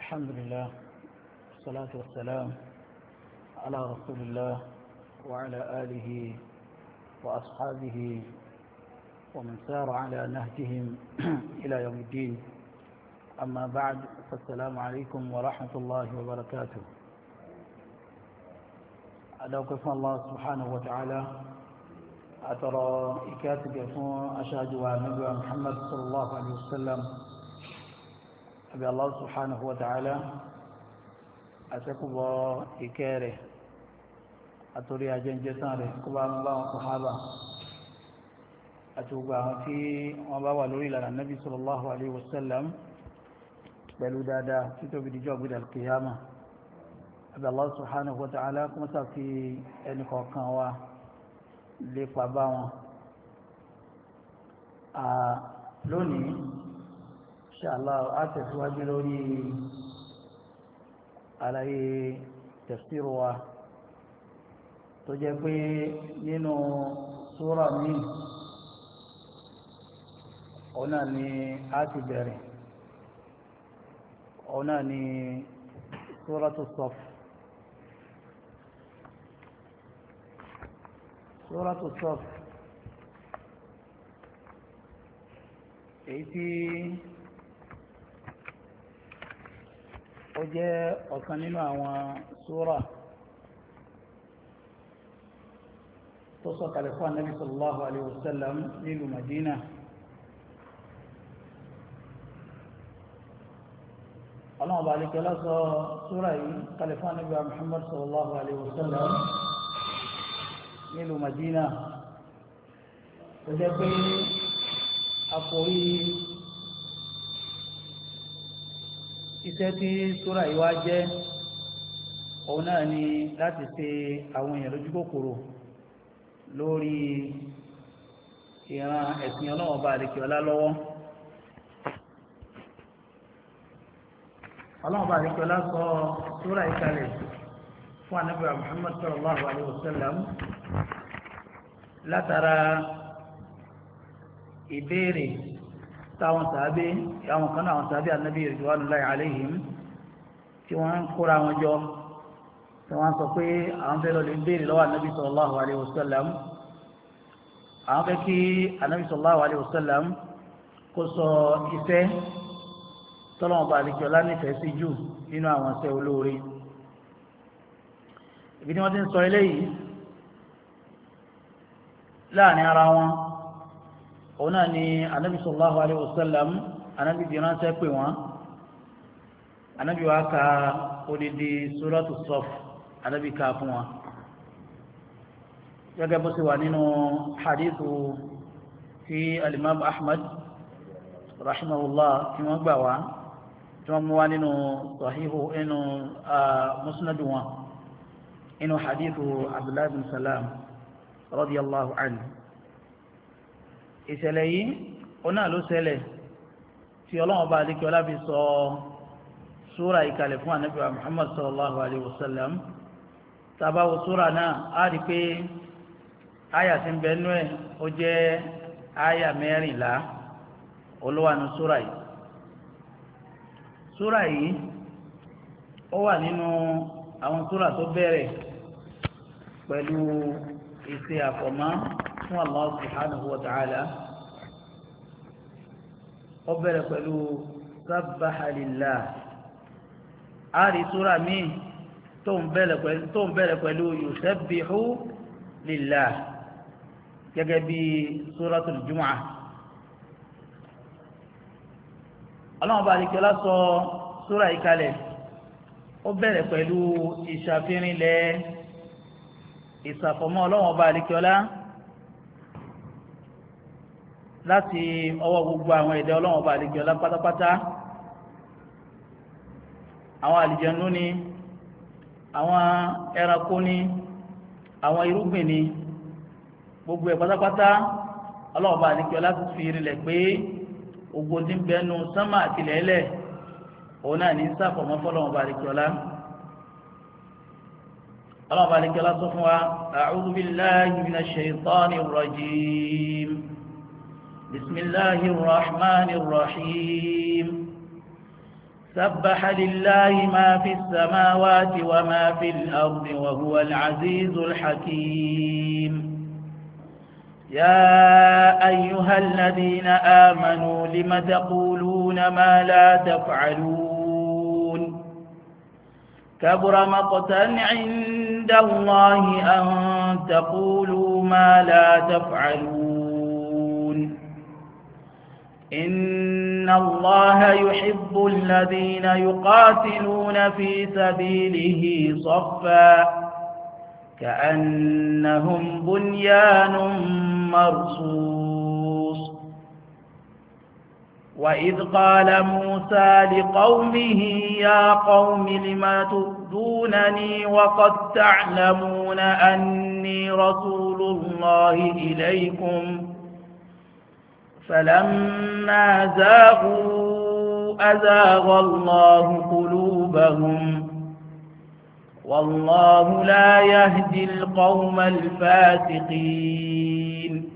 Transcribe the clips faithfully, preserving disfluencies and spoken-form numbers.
الحمد لله والصلاة والسلام على رسول الله وعلى آله وأصحابه ومن سار على نهجهم إلى يوم الدين. أما بعد فالسلام عليكم ورحمة الله وبركاته. أدعوكم الله سبحانه وتعالى أترى إكاتب يفون أشهد ونبي محمد صلى الله عليه وسلم أبي الله سبحانه وتعالى أتكب إكاره أتري أجن جساره كبا مبا صحابة أتوقع في مبا ولوري لنا النبي صلى الله عليه وسلم بلو دادا تتو بدجوب إلى القيامة أبي الله سبحانه وتعالى كما سأفي أنك وكاوا lépa bá wọn lónìí inshallah á tẹ̀síwájú lórí àlàyé tafsir wa tó jẹ́ pé nínú súrà míì ọ̀nà ni á ti bẹ̀rẹ̀ ọ̀nà ni súratu Saff. Suratu Saff èyí tí ó jẹ́ ọ̀kan nínú àwọn súrà tó sọ̀kalẹ̀ fún Ànábì sallallahu alayhi wa sallam nílùú Madina. ọlọ́run bá lè kẹ́lá sọ súrà yìí kalẹ̀ fún Ànábì Muhammad sallallahu alayhi wa sallam nílùú Madina tó jẹ́ pé àkòrí iṣẹ́ tí súrà yìí wá jẹ́ òun náà ni láti ṣe àwọn èèyàn lójú kòkòrò lórí ìran ẹ̀sìn ọlọ́wọ́n bá àlekè ọlá lọ́wọ́. ọlọ́wọ́n bá àlekè ọlá sọ súrà yìí kalẹ̀ fún Ànábì Muhammad sallallahu alayhi wa sallam látara ìbéèrè táwọn sàábé àwọn kan náà àwọn sàábé Ànábì ridwanullahi alayhim tí wọ́n ń kóra wọn jọ tí wọ́n sọ pé àwọn fẹ́ lọ lè béèrè lọ́wọ́ Ànábì sallallahu alayhi wa sallam àwọn fẹ́ kí Ànábì sallallahu alayhi wa sallam kó sọ ìfẹ́ tọ́lọ́wọ́n bá àlejò ọlá nífẹ̀ẹ́ sí jù nínú àwọn iṣẹ́ olóore. ibi tí wọ́n ti ń sọ eléyìí láàrin ara wọn òun náà ni Ànábì sallallahu alayhi wa sallam Ànábì di ránṣẹ́ pè wọ́n Ànábì wa ka odidi suratu Saff Ànábì ka fún wọn gẹ́gẹ́ bó ṣe wà nínú hadithu tí alimam Ahmad rahimahullah tí wọ́n gbà wá tí wọ́n mú wá nínú sahihu inú musnadu wọn inú hadithu Abdullahi bin Salam radiyallahu anhu. ìṣẹ̀lẹ̀ yìí ó náà ló ṣẹlẹ̀ tí ọlọ́run bá adékẹ́ ọlá fi sọ súra ìkàlẹ̀ fún Ànábì wa Muhammad sallallahu alayhi wa sallam. tàbáwo súra náà á rí pé áyà tí ń bẹ nú ẹ̀ ó jẹ́ áyà mẹ́rìnlá olówànú súra yìí. súra yìí ó wà nínú àwọn súra tó bẹ̀rẹ̀ pẹ̀lú ìṣe àfọ̀mọ́ fún Allah subhanahu wa ta'ala. ó bẹ̀rẹ̀ pẹ̀lú sabbaha lillah. a rí súra míì tó ń bẹ̀rẹ̀ pẹ̀lú yusabbihu lillah gẹ́gẹ́ bí suratul Jumu'ah. ọlọ́run bá rí kí ọlá sọ súra yìí kalẹ̀ ó bẹ̀rẹ̀ pẹ̀lú ìṣàfihànilẹ̀ ìsàfọ̀mọ́ ọlọ́run ọba àríkíọlá láti ọwọ́ gbogbo àwọn ẹ̀dá ọlọ́run ọba àríkíọlá pátápátá. àwọn àlìjẹnú ni àwọn ẹranko ni àwọn irúgbìn ni gbogbo ẹ̀ pátápátá ọlọ́run ọba àríkíọlá ti fi rinlẹ̀ pé gbogbo tí ń bẹnu sánmà àti lẹ́lẹ̀ òun náà ní sàfọ̀mọ́ fọlọ́run ọba àríkíọlá. الله بارك الله صفوا أعوذ بالله من الشيطان الرجيم بسم الله الرحمن الرحيم سبح لله ما في السماوات وما في الأرض وهو العزيز الحكيم يا أيها الذين آمنوا لم تقولون ما لا تفعلون كبر مقتا عند الله أن تقولوا ما لا تفعلون إن الله يحب الذين يقاتلون في سبيله صفا كأنهم بنيان مرصوص وإذ قال موسى لقومه يا قوم لم تؤذونني وقد تعلمون أني رسول الله إليكم فلما زاغوا أزاغ الله قلوبهم والله لا يهدي القوم الفاسقين.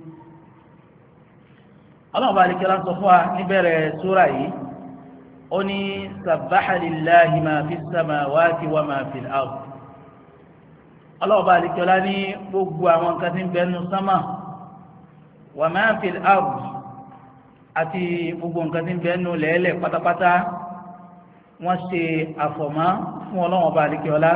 الله بارك الله صفوة نبرة سورة أني سبح لله ما في السماوات وما في الأرض. الله بارك الله بقوة وانكتن بين السماء وما في الأرض àti gbogbo nǹkan tí ń bẹ nínú lẹ́lẹ̀ pátápátá wọ́n ṣe àfọ̀mọ́ fún Ọlọ́run Ọba àlékè ọlá.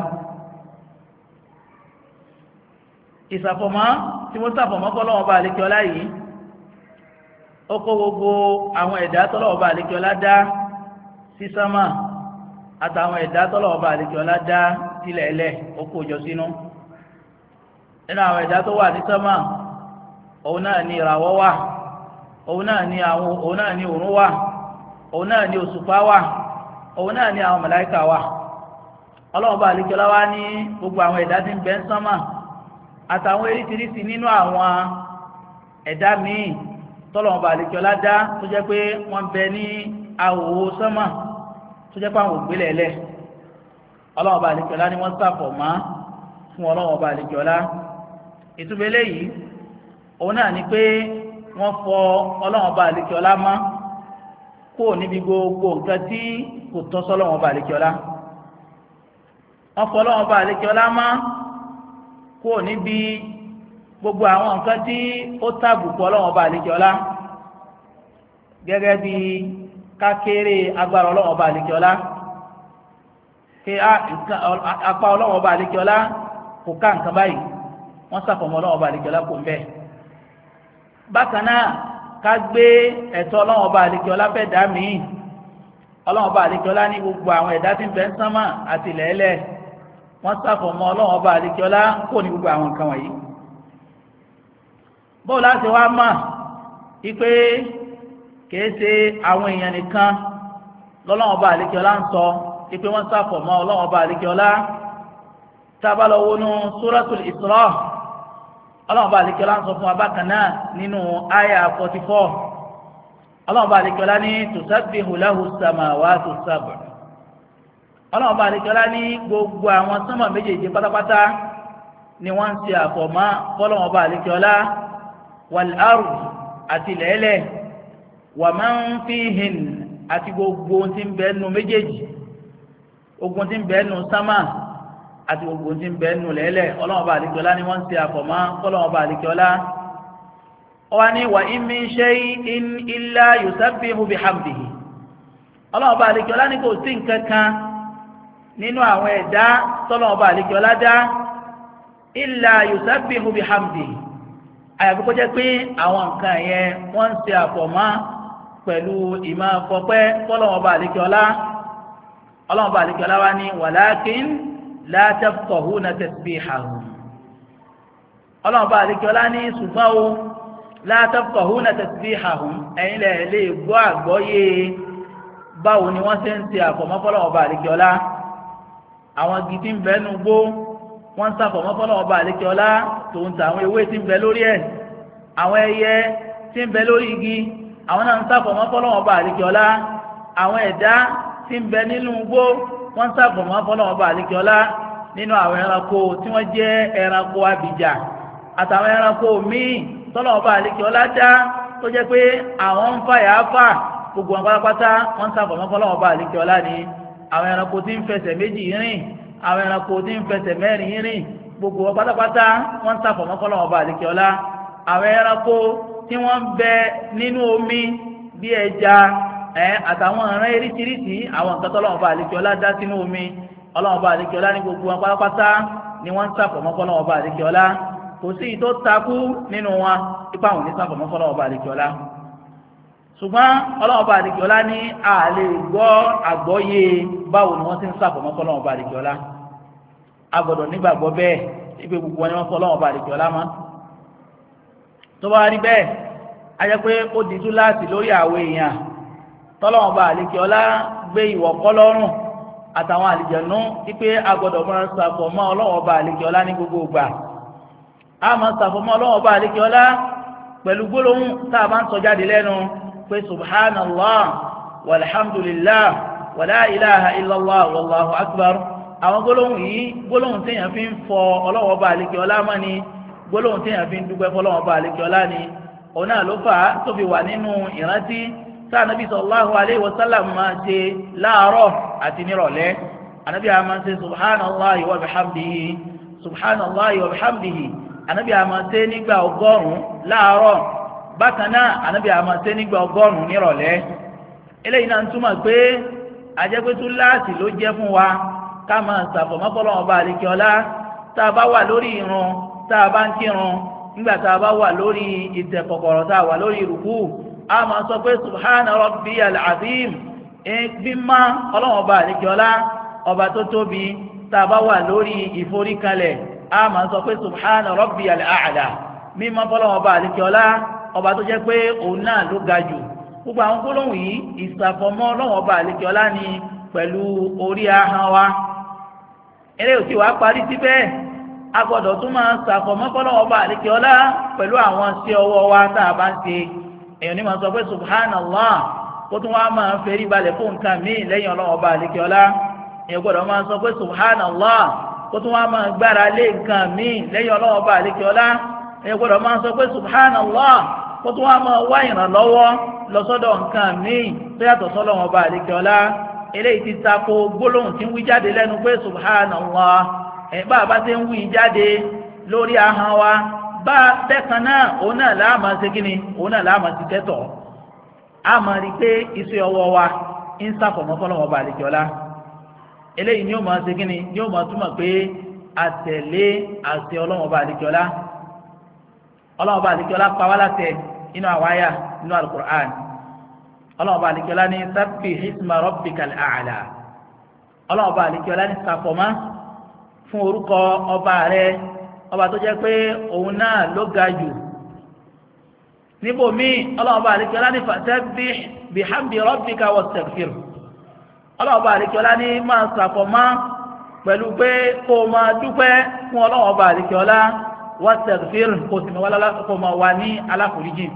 ìsàfọ̀mọ́ tí wọ́n sàfọ̀mọ́ fún Ọlọ́run Ọba àlékè ọlá yìí ó kó gbogbo àwọn ẹ̀dá tọ́lọ́run Ọba àlékè ọlá dá sí sánmà àtàwọn ẹ̀dá tọ́lọ́run Ọba àlékè ọlá dá sílẹ̀ ẹlẹ̀ ó kó jọ sínú. nínú àwọn ẹ̀dá tó wà ní sánmà òun náà ni ìràwọ̀ wà, òun náà ni àwọn òun náà ni òrùn wà, òun náà ni òṣùpá wà, òun náà ni àwọn màláíkà wà. Ọlọ́run Ọba àlékè ọlá wá ní gbogbo àwọn ẹ̀dá tí ń bẹ ń sánmà àtàwọn eríṣiríṣi nínú àwọn ẹ̀dá míì tọ́lọ́run Ọba àlékè ọlá dá tó jẹ́ pé wọ́n bẹ ní àwòwò sánmà tó jẹ́ pé àwọn ògbélé ẹlẹ́. Ọlọ́run Ọba àlékè ọlá ni wọ́n ṣàfọ̀mọ́ fún Ọlọ́run Ọba àlékè ọlá. ìtumọ̀ eléyìí òun náà ni pé wọ́n fọ Ọlọ́run Ọba àlékè ọlá mọ́ kó níbi gbogbo nǹkan tí kò tọ́ sọ́lọ́run Ọba àlékè ọlá. wọ́n fọ Ọlọ́run Ọba àlékè ọlá mọ́ kó níbi gbogbo àwọn nǹkan tí ó tàbùkù Ọlọ́run Ọba àlékè ọlá, gẹ́gẹ́ bí kákéré agbára Ọlọ́run Ọba àlékè ọlá, kí apá Ọlọ́run Ọba àlékè ọlá kò ká nǹkan báyìí, wọ́n ṣàfọ̀mọ́ Ọlọ́run Ọba àlékè ọlá kò ń bẹ́ẹ̀. bákan náà ká gbé ẹ̀tọ́ Ọlọ́run Ọba àlékè ọlá fẹ́ dá míì. Ọlọ́run Ọba àlékè ọlá ní gbogbo àwọn ẹ̀dá tí ń bẹ ń sánmà àti lẹ́lẹ̀ wọ́n ṣàfọ̀mọ́ Ọlọ́run Ọba àlékè ọlá kò ní gbogbo àwọn nǹkan wọ̀nyí. bó láti wá mọ̀ wípé kìí ṣe àwọn èèyàn nìkan lọ́lọ́run Ọba àlékè ọlá ń sọ wípé wọ́n ṣàfọ̀mọ́ Ọlọ́run Ọba àlékè ọlá. tá a bá lọ wọnú Suratul Isra, Ọlọ́run Ọba àlékè ọlá ń sọ fún wa bákan náà nínú àyà forty four. Ọlọ́run Ọba àlékè ọlá ní tusabbihu lahu samawatu sab'u. Ọlọ́run Ọba àlékè ọlá ní gbogbo àwọn sánmà méjèèjì pátápátá ni wọ́n ń ṣe àfọ̀mọ́ fọ́lọ́run Ọba àlékè ọlá, wal ard àti lẹ́lẹ̀, wa man fihin àti gbogbo tí ń bẹ nínú méjèèjì, gbogbo tí ń bẹ nínú sánmà àti gbogbo tí ń bẹ nínú lẹ́lẹ̀. Ọlọ́run Ọba àlékè ọlá ni wọ́n ń ṣe àfọ̀mọ́ fọ́lọ́run Ọba àlékè ọlá. Ọwá ní wa in min shay'in illa yusabbihu bihamdihi. Ọlọ́run Ọba àlékè ọlá ní kò sí nǹkan kan nínú àwọn ẹ̀dá tọ́lọ́run Ọba àlékè ọlá dá illa yusabbihu bihamdihi, àyàfi kó jẹ́ pé àwọn nǹkan yẹn wọ́n ń ṣe àfọ̀mọ́ pẹ̀lú ìmọ̀ fọpẹ́ fọ́lọ́run Ọba àlékè ọlá. Ọlọ́run Ọba àlékè ọlá wá ní walakin la tafqahuna tasbihahum. Ọlọ́run Ọba àlékè ọlá ní ṣùgbọ́n o la tafqahuna tasbihahum, ẹ̀yin lẹ̀ lè gbọ́ àgbọ́yé báwo ni wọ́n ṣe ń ṣe àfọ̀mọ́ fọ́lọ́run Ọba àlékè ọlá. àwọn gidi ń bẹ nù gbó wọ́n ń ṣàfọ̀mọ́ fọ́lọ́run Ọba àlékè ọlá tòun tà àwọn ewé tí ń bẹ lórí ẹ̀, àwọn ẹyẹ tí ń bẹ lórí igi àwọn náà ń ṣàfọ̀mọ́ fọ́lọ́run Ọba àlékè ọlá, àwọn ẹ̀dá tí ń bẹ nínú gbó wọ́n ń ṣàfọ̀mọ́ fọ́lọ́run Ọba àlékè ọlá nínú àwọn ẹranko tí wọ́n jẹ́ ẹranko abìjà àtàwọn ẹranko míì tọ́lọ́run Ọba àlékè ọlá dá tó jẹ́ pé àwọn ń fàyà fà gbogbo wọn pátápátá wọ́n ń sàfọ̀mọ́ fọlọ́wọ́n bá àlékè ọlá ni àwọn ẹranko tí ń fẹsẹ̀ méjì rìn àwọn ẹranko tí ń fẹsẹ̀ mẹ́rin rìn gbogbo wọn pátápátá wọ́n ń sàfọ̀mọ́ fọlọ́wọ́n bá àlékè ọlá àwọn ẹranko tí wọ́n ń bẹ nínú omi bí ẹja ẹ àtàwọn ọ̀ràn eríṣiríṣi àwọn nǹkan tọ́lọ́wọ́n bá àlékè ọlá dá sínú omi ọlọ́wọ́n bá àlékè ọlá ní gbogbo wọn pátápátá ni wọ́n ń sàfọ̀mọ́ fọlọ́wọ́n bá àlékè ọlá kò sí ìtó takú nínú wọn ipa àwọn onísàfọ̀mọ́ fọlọ́wọ́n bá àlékè ọlá ṣùgbọ́n ọlọ́wọ́n bá àlékè ọlá ní àlè gbọ́ àgbọ́yé báwo ni wọ́n ti ń sàfọ̀mọ́ fọlọ́wọ́n bá àlékè ọlá a gbọ́dọ̀ nígbàgbọ́ bẹ́ẹ̀ ipe gbogbo wọn ni wọ́n fọlọ́wọ́n bá àlékè ọlá mọ́ tó bá rí bẹ́ẹ̀ a jẹ́ pé ó di túláàsì lórí àwọn èèyàn tọ́lọ́wọ́n bá àlékè ọlá gbé ìwọ̀ kọ́ lọ́rùn àtàwọn àlìjẹ̀nú wípé a gbọ́dọ̀ máa ṣàfọ̀mọ́ ọlọ́wọ́n bá àlékè ọlá ní gbogbo ìgbà a máa ṣàfọ̀mọ́ ọlọ́wọ́n bá àlékè ọlá pẹ̀lú gbólóhùn tá a máa ń sọ jáde lẹ́nu pé subhanallah walhamdulillah wàlá ilaha illallah wallahu akbar àwọn gbólóhùn yìí gbólóhùn téèyàn fi ń fọ ọlọ́wọ́n bá àlékè ọlá mọ́ ni gbólóhùn téèyàn fi ń dúpẹ́ fọlọ́wọ́n bá àlékè ọlá ni òun náà ló fà á tó fi wà nínú ìrántí tá ànábì sallallahu alayhi wa sallam máa ṣe láàárọ̀ àti nírọ̀lẹ́ ànábì a máa ṣe subhanallahi wa bihamdihi subhanallahi wa bihamdihi ànábì a máa ṣe nígbà ọgọ́rùn-ún láàárọ̀ bákan náà ànábì a máa ṣe nígbà ọgọ́rùn-ún nírọ̀lẹ́ eléyìí náà ń túmọ̀ pé àjẹpẹ́tù láàsì ló jẹ́ fún wa ká máa ṣàfọ̀mọ́ fọlọ́wọ́n bá àlékè ọlá tá a bá wà lórí ìrun tá a bá ń kírun nígbà tá a bá wà lórí ìtẹ̀kọ̀kọ̀rọ̀ tá a wà lórí ìrùkú a máa sọ pé subhana rabbiyal azim bí má ọlọ́wọ́n bá àlékè ọlá ọba tó tóbi tá a bá wà lórí ìforíkalẹ̀ a máa sọ pé subhana rabbiyal a'la mímọ́ fọlọ́wọ́n bá àlékè ọlá ọba tó jẹ́ pé òun náà ló ga jù gbogbo àwọn gbólóhùn yìí ìsàfọ̀mọ́ ọlọ́wọ́n bá àlékè ọlá ni pẹ̀lú orí ahọ́n wa eré òsì wa parí síbẹ̀ a gbọ́dọ̀ tún máa ṣàfọ̀mọ́ fọlọ́wọ́n bá àlékè ọlá pẹ̀lú àwọn sí ọwọ́ wa tá a bá ń ṣe èèyàn ní máa sọ pé subhanallah kó tún wá máa fẹ́rí balẹ̀ fún nǹkan míì lẹ́yìn ọlọ́wọ́n bá àlékè ọlá èèyàn gbọ́dọ̀ máa sọ pé subhanallah kó tún wá máa gbára lé nǹkan míì lẹ́yìn ọlọ́wọ́n bá àlékè ọlá èèyàn gbọ́dọ̀ máa sọ pé subhanallah kó tún wá máa wá ìrànlọ́wọ́ lọ sọ́dọ̀ nǹkan míì tó yàtọ̀ sọ́lọ́wọ́n bá àlékè ọlá eléyìí ti tako gbólóhùn tí ń wí jáde lẹ́nu pé subhanallah ẹ̀ bá a bá ti ń wí jáde lórí ahọ́n wa bá tẹ́kan náà òun náà láàmà ṣe kí ni òun náà láàmà ti tẹ́tọ̀ a máa rí i pé iṣẹ́ ọwọ́ wa ń sàfọ̀mọ́ fọlọ́wọ́n bá àlékè ọlá eléyìí ni ó máa ṣe kí ni ni ó máa túmọ̀ pé àtẹ̀lé àṣẹ ọlọ́wọ́n bá àlékè ọlá ọlọ́wọ́n bá àlékè ọlá pa wá láṣẹ inú àwọn àyà inú alukur'an ọlọ́wọ́n bá àlékè ọlá ní sabbih isma rabbikal a'la ọlọ́wọ́n bá àlékè ọlá ní sàfọ̀mọ́ fún orúkọ ọba rẹ̀ ọba tó jẹ́ pé òun náà ló ga jù níbo míì ọlọ́ọ̀bá àríkẹ́lá ní fasabbih bihamdi rabbika wastaghfir ọlọ́ọ̀bá àríkẹ́lá ní máa ṣàfọ̀mọ́ pẹ̀lú pé kó máa dúpẹ́ fún ọlọ́ọ̀bá àríkẹ́lá wastaghfir kó sì máa wà ní aláforíjì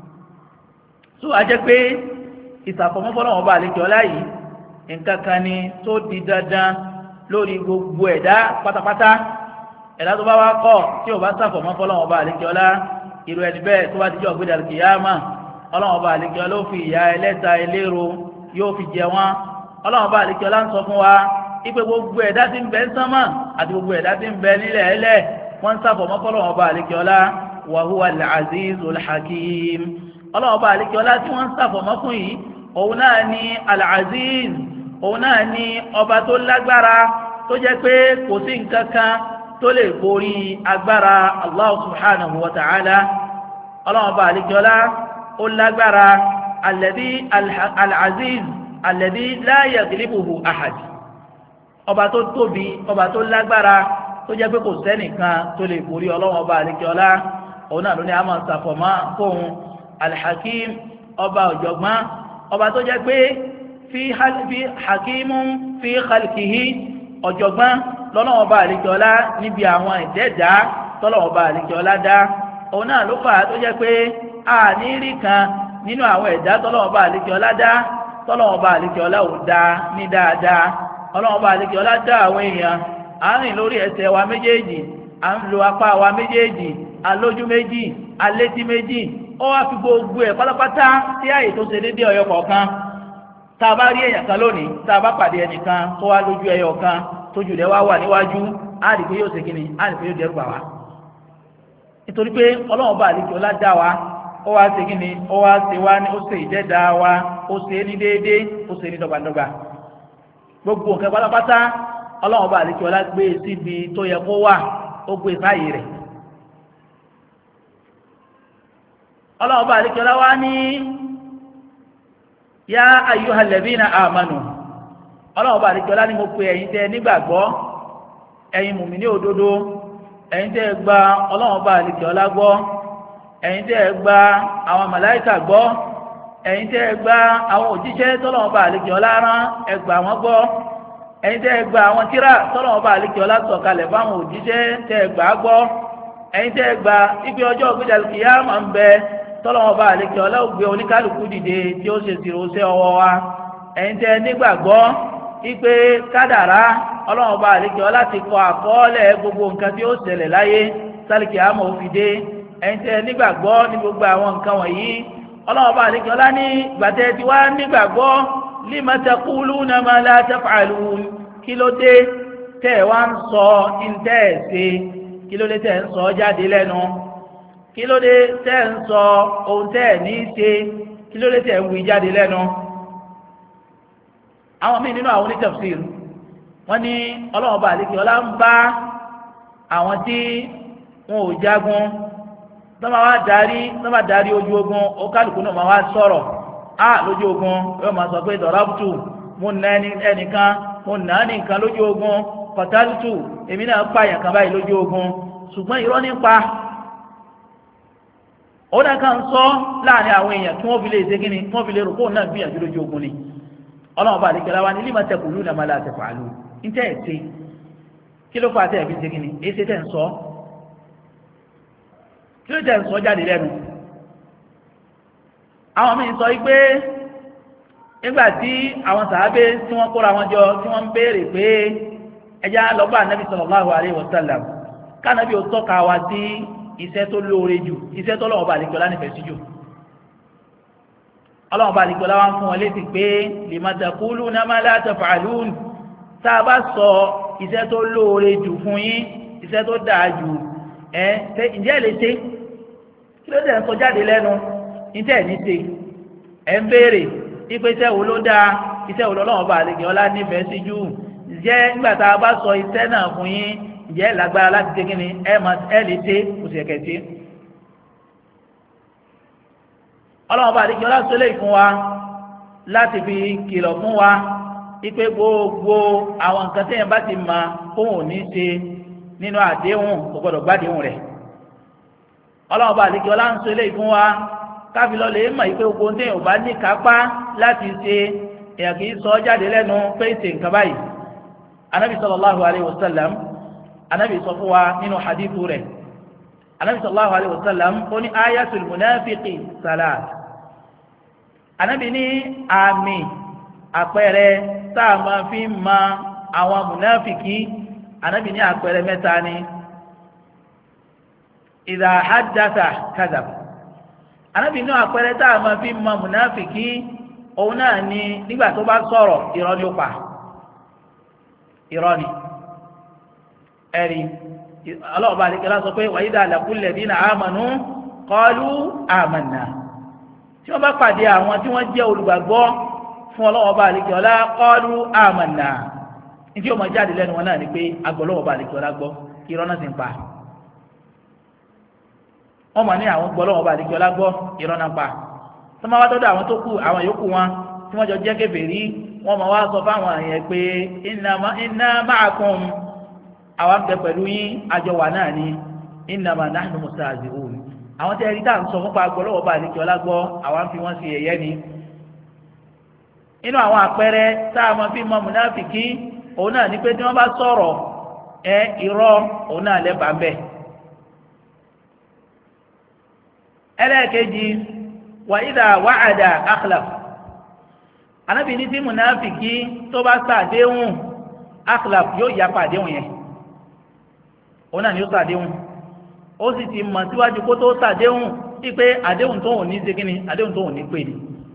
tó a jẹ́ pé ìṣàfọ̀mọ́ fọlọ́ọ̀bá àríkẹ́lá yìí nǹkan kan ni tó di dandan lórí gbogbo ẹ̀dá pátápátá ẹ̀dá tó bá wá kọ́ tí ò bá ṣàfọ̀mọ́ fọlọ́wọ́n bá àlékè ọlá irú ẹni bẹ́ẹ̀ tó bá dijọ́ gbé dàlùkìyámà ọlọ́wọ́n bá àlékè ọlá ó fi ìyà ẹlẹ́ta eléro yóò fi jẹ wọ́n ọlọ́wọ́n bá àlékè ọlá ń sọ fún wa ipe gbogbo ẹ̀dá tí ń bẹ ń sánmà àti gbogbo ẹ̀dá tí ń bẹ nílẹ̀ ẹlẹ́ wọ́n ń ṣàfọ̀mọ́ fọlọ́wọ́n bá àlékè ọlá wa huwa al-azizul hakim ọlọ́wọ́n bá àlékè ọlá tí wọ́n ń ṣàfọ̀mọ́ fún yìí òun náà ni al-aziz òun náà ni ọba tó lágbára tó jẹ́ pé kò sí nǹkan kan tó lè borí agbára Allah subhanahu wa ta'ala ọlọ́wọ́n bá àlejòlá ó lágbára alladhi al-aziz alladhi la yaghlibuhu ahad ọba tó tóbi ọba tó lágbára tó jẹ́ pé kò sẹ́nìkan tó lè borí ọlọ́wọ́n bá àlejòlá òun náà ló ní a máa ṣàfọ̀mọ́ fóun al-hakim ọba ọ̀jọ̀gbọ́n ọba tó jẹ́ pé fi hakimun fi khalqihi ọ̀jọ̀gbọ́n lọ́lọ́wọ́ bá àlejòọlá níbi àwọn ìdẹ́ẹ̀dá tọ́lọ́wọ́ bá àlejòọlá dá òun náà ló fà á tó jẹ́ pé a ní rí kan nínú àwọn ẹ̀dá tọ́lọ́wọ́ bá àlejòọlá dá tọ́lọ́wọ́ bá àlejòọlá ò dá ní dáadáa ọlọ́wọ́ bá àlejòọlá dá àwọn èèyàn à ń rìn lórí ẹsẹ̀ wa méjèèjì à ń lo apá wa méjèèjì alójú méjì alétí méjì ó wá fi gbogbo ẹ̀ pátápátá sí àyè tó ṣe déédéé ọyọ kọ̀ọ̀kan tá a bá rí èèyàn kan lónìí tá a bá pàdé ẹnìkan tó wá lójú ẹyọ kan tójú rẹ̀ wá wà níwájú á rí pé yóò ṣe kíni á rí pé yóò dẹ́rù bà wá nítorí pé ọlọ́run bá àlejò ọlá dá wa ó wá ṣe kíni ó wá ṣe wá ní ó ṣe ìdẹ́dá wa ó ṣe ní déédéé ó ṣe ní dọ́gbandọ́gba gbogbo nǹkan pátápátá ọlọ́run bá àlejò ọlá gbé síbi tó yẹ kó wà ó gbé sáàyè rẹ̀ ọlọ́run bá àlejò ọlá wá ní yá ayyuhal ladhina amanu ọlọ́run bá àlejò ọlá ní mo pe ẹ̀yin tẹ́ nígbàgbọ́ ẹ̀yin mùmínì òdodo ẹ̀yin tẹ́ gba ọlọ́run bá àlejò ọlá gbọ́ ẹ̀yin tẹ́ gba àwọn màláìkà gbọ́ ẹ̀yin tẹ́ gba àwọn òjíṣẹ́ tọ́lọ́run bá àlejò ọlá rán ẹ gbà wọ́n gbọ́ ẹ̀yin tẹ́ gba àwọn tírà tọ́lọ́run bá àlejò ọlá sọ̀kalẹ̀ fáwọn òjíṣẹ́ tẹ́ gbà gbọ́ ẹ̀yin tẹ́ gba ibi ọjọ́ ògbéjà kìyàmá ń bẹ tọ́lọ́run bá àlejò ọlá ó gbé oníkálukú dìde tí ó ṣe ṣírò iṣẹ́ ọwọ́ wa ẹ̀yin tẹ́ nígbàgbọ́ ipe kádàrá ọlọ́run bá àlejò ọlá ti kọ àkọọ́lẹ̀ gbogbo nǹkan tí ó ṣẹlẹ̀ láyé sálìkì àmọ́ òfìdé ẹ̀yin tẹ́ nígbàgbọ́ ní gbogbo àwọn nǹkan wọ̀nyí ọlọ́run bá àlejò ọlá ní gbàtẹ́ tí wá nígbàgbọ́ lima taquluna ma la taf'alun kí ló dé tẹ́ wá ń sọ ìntẹ́ ẹ̀ ṣe kí ló dé tẹ́ ń sọ jáde lẹ́nu kí ló dé tẹ́ ń sọ ohun tẹ́ ẹ̀ ní ṣe kí ló dé tẹ́ ń wí jáde lẹ́nu àwọn míì nínú àwọn onítafsir wọ́n ní ọlọ́run bá àlejò ọlá ń bá àwọn tí wọn ò jagun tó máa wá darí tó máa darí ojú ogun ọkàlùkù náà máa wá sọ̀rọ̀ á lójú ogun yóò máa sọ pé dọ̀rọ̀bùtù mo nà ẹnìkan mo nà á nìkan lójú ogun kọ̀tàlùtù èmi náà pààyàn kan báyìí lójú ogun ṣùgbọ́n irọ́ nípa ó náà kàn ń sọ láàrin àwọn èèyàn kí wọ́n fi lè ṣe kí ni kí wọ́n fi lè rò kóun náà gbìyànjú lójú ogun ni ọlọ́run bá àlejò aláwa ní lima taquluna ma la taf'alun ní tẹ́ ẹ̀ ṣe kí ló fà á tẹ́ ẹ̀ fi ṣe kí ni èsì tẹ́ ń sọ kí ló tẹ́ ń sọ jáde lẹ́nu àwọn míì sọ pé nígbà tí àwọn sàábé tí wọ́n kóra wọn jọ tí wọ́n ń béèrè pé ẹja lọ́gbà nàbì sallallahu alaihi wasallam kánàbì ó tọ́ka wa sí iṣẹ́ tó lóore jù iṣẹ́ tó lọ́wọ́ bá àlejò ọlá nífẹ̀ẹ́ sí jù ọlọ́run bá àlejò ọlá wá ń fún wọn létí pé lima taquluna ma la taf'alun tá a bá sọ iṣẹ́ tó lóore jù fún yín iṣẹ́ tó dáa jù ẹ ǹjẹ́ lè ṣe kí ló dé ń sọ jáde lẹ́nu ǹjẹ́ ní ṣe ẹ̀ ń béèrè ipe iṣẹ́ wo ló dáa iṣẹ́ wo lọ́lọ́run bá àlejò ọlá nífẹ̀ẹ́ sí jù ǹjẹ́ nígbà tá a bá sọ iṣẹ́ náà fún yín ǹjẹ́ lágbára láti ṣe kí ni ẹ lè ṣe kò sì ẹ̀kẹ́ ṣe. ọlọ́run bá àdéjọ́ láti lè fún wa láti fi kìlọ̀ fún wa ipe gbogbo àwọn nǹkan tẹ́yìn bá ti mọ fóun ò ní ṣe nínú àdéhùn kò gbọdọ̀ gbádéhùn rẹ̀ ọlọ́run bá àdéjọ́ láti lè fún wa káfílọ́ lè mọ̀ ipe gbogbo tẹ́yìn ò bá ní kápá láti ṣe èèyàn kì í sọ jáde lẹ́nu pé ṣe nǹkan báyìí anabi sallallahu alayhi wa sallam anabi sọ fún wa nínú hadithu rẹ̀ anabi sallallahu alayhi wa sallam ó ní ayatul munafiqi salat anabi ní àmì àpẹẹrẹ tá a máa fi ma àwọn munafiki anabi ní àpẹẹrẹ mẹ́ta ni idha haddatha kadhab anabi ní àpẹẹrẹ tá a máa fi ma munafiki òun náà ni nígbà tó bá sọ̀rọ̀ irọ́ ni ó pa irọ́ ni ẹ̀rí ọlọ́ọ̀bá àdìkẹ́lá sọ pé wa idha laqul ladina amanu qalu amanna tí wọ́n bá pàdé àwọn tí wọ́n jẹ́ olùgbàgbọ́ fún ọlọ́ọ̀bá àdìkẹ́lá qalu amanna ní tí ó mọ̀ jáde lẹ́nu wọn náà ni pé agbọ́lọ́ọ̀bá àdìkẹ́lá gbọ́ irọ́ náà sì ń pa wọ́n mọ̀ ní àwọn gbọ́lọ́ọ̀bá àdìkẹ́lá gbọ́ irọ́ náà pa tọ́mọ́ wá tọ́dọ̀ àwọn tó kù àwọn yòókù wọn tí wọ́n jọ jẹ́ kèfèrí wọ́n mọ̀ wá sọ fáwọn èèyàn pé inna ma'akum àwọn bẹ pẹ̀lú yín àjọ wà náà ni innama nahnu mustahzi'un àwọn tẹ́ rí tá à ń sọ fúnpa gbọ́lọ́wọ́ bá àdékè ọlá gbọ́ àwọn fi wọ́n sí ẹ̀yẹ́ ni inú àwọn àpẹẹrẹ tá a máa fi mọ mùnáfìkì òun náà ni pé tí wọ́n bá sọ̀rọ̀ ẹ irọ́ òun náà lẹ́bàá ń bẹ̀ ẹlẹ́ẹ̀kejì wa idha wa'ada akhlaf anábì ní tí mùnáfìkì tó bá ṣàdéhùn akhlaf yóò yapa àdéhùn yẹn òun náà ni ó ṣàdéhùn ó sì ti mọ̀ síwájú kó tó ṣàdéhùn wípé àdéhùn tó ń ní ṣe kíni àdéhùn tó ń ní pè ní.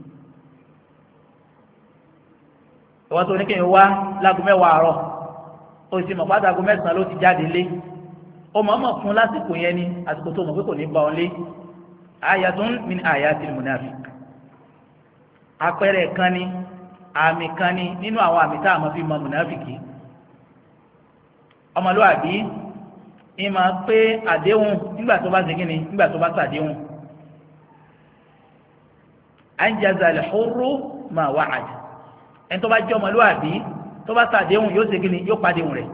ìwọ́n tó ní kí n wá láago mẹ́wàá àárọ̀ ó sì mọ̀ pátá aago mẹ́sàn-án ló ti jáde lé ó mọ̀ mọ̀ fún lásìkò yẹn ni àsìkò tó mọ̀ pé kò ní bá ọ lé ayatun min ayatil munafiq àpẹẹrẹ kan ni àmì kan ni nínú àwọn àmì tá a máa fi mọ mùnàfìkì ọmọlúwàbí ìmọ̀ pé àdéhùn nígbà tó bá ṣe kíni nígbà tó bá ṣàdéhùn anjaza al-hurru ma wa'ad ẹni tó bá jẹ́ ọmọlúwàbí tó bá ṣàdéhùn yóò ṣe kíni yóò pàdéhùn rẹ̀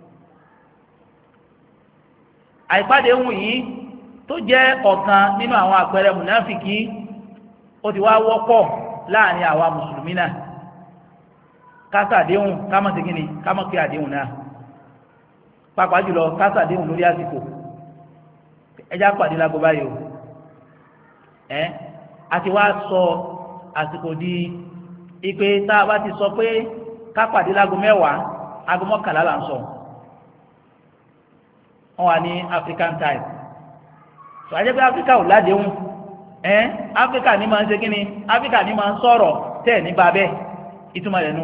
àìpàdéhùn yìí tó jẹ́ ọ̀kan nínú àwọn àpẹẹrẹ mùnáfìkì ó ti wá wọ́pọ̀ láàrin àwa mùsùlùmí náà ká ṣàdéhùn ká má ṣe kíni ká má pé àdéhùn náà pàápàá jùlọ ká ṣàdéhùn lórí àsìkò ẹjá pàdé lágbo báyìí o ẹ àti wá sọ àsìkò di ipe tá a bá ti sọ pé ká pàdé lágbo mẹ́wàá aago mọ́kànlá là ń sọ wọn wà ní African time sọ ajẹ́ pé Áfíríkà ò ládéhùn ẹ Áfíríkà ní máa ń ṣe kíni Áfíríkà ní máa ń sọ̀rọ̀ tẹ̀ ní babẹ́ ìtumọ̀ rẹ̀ nu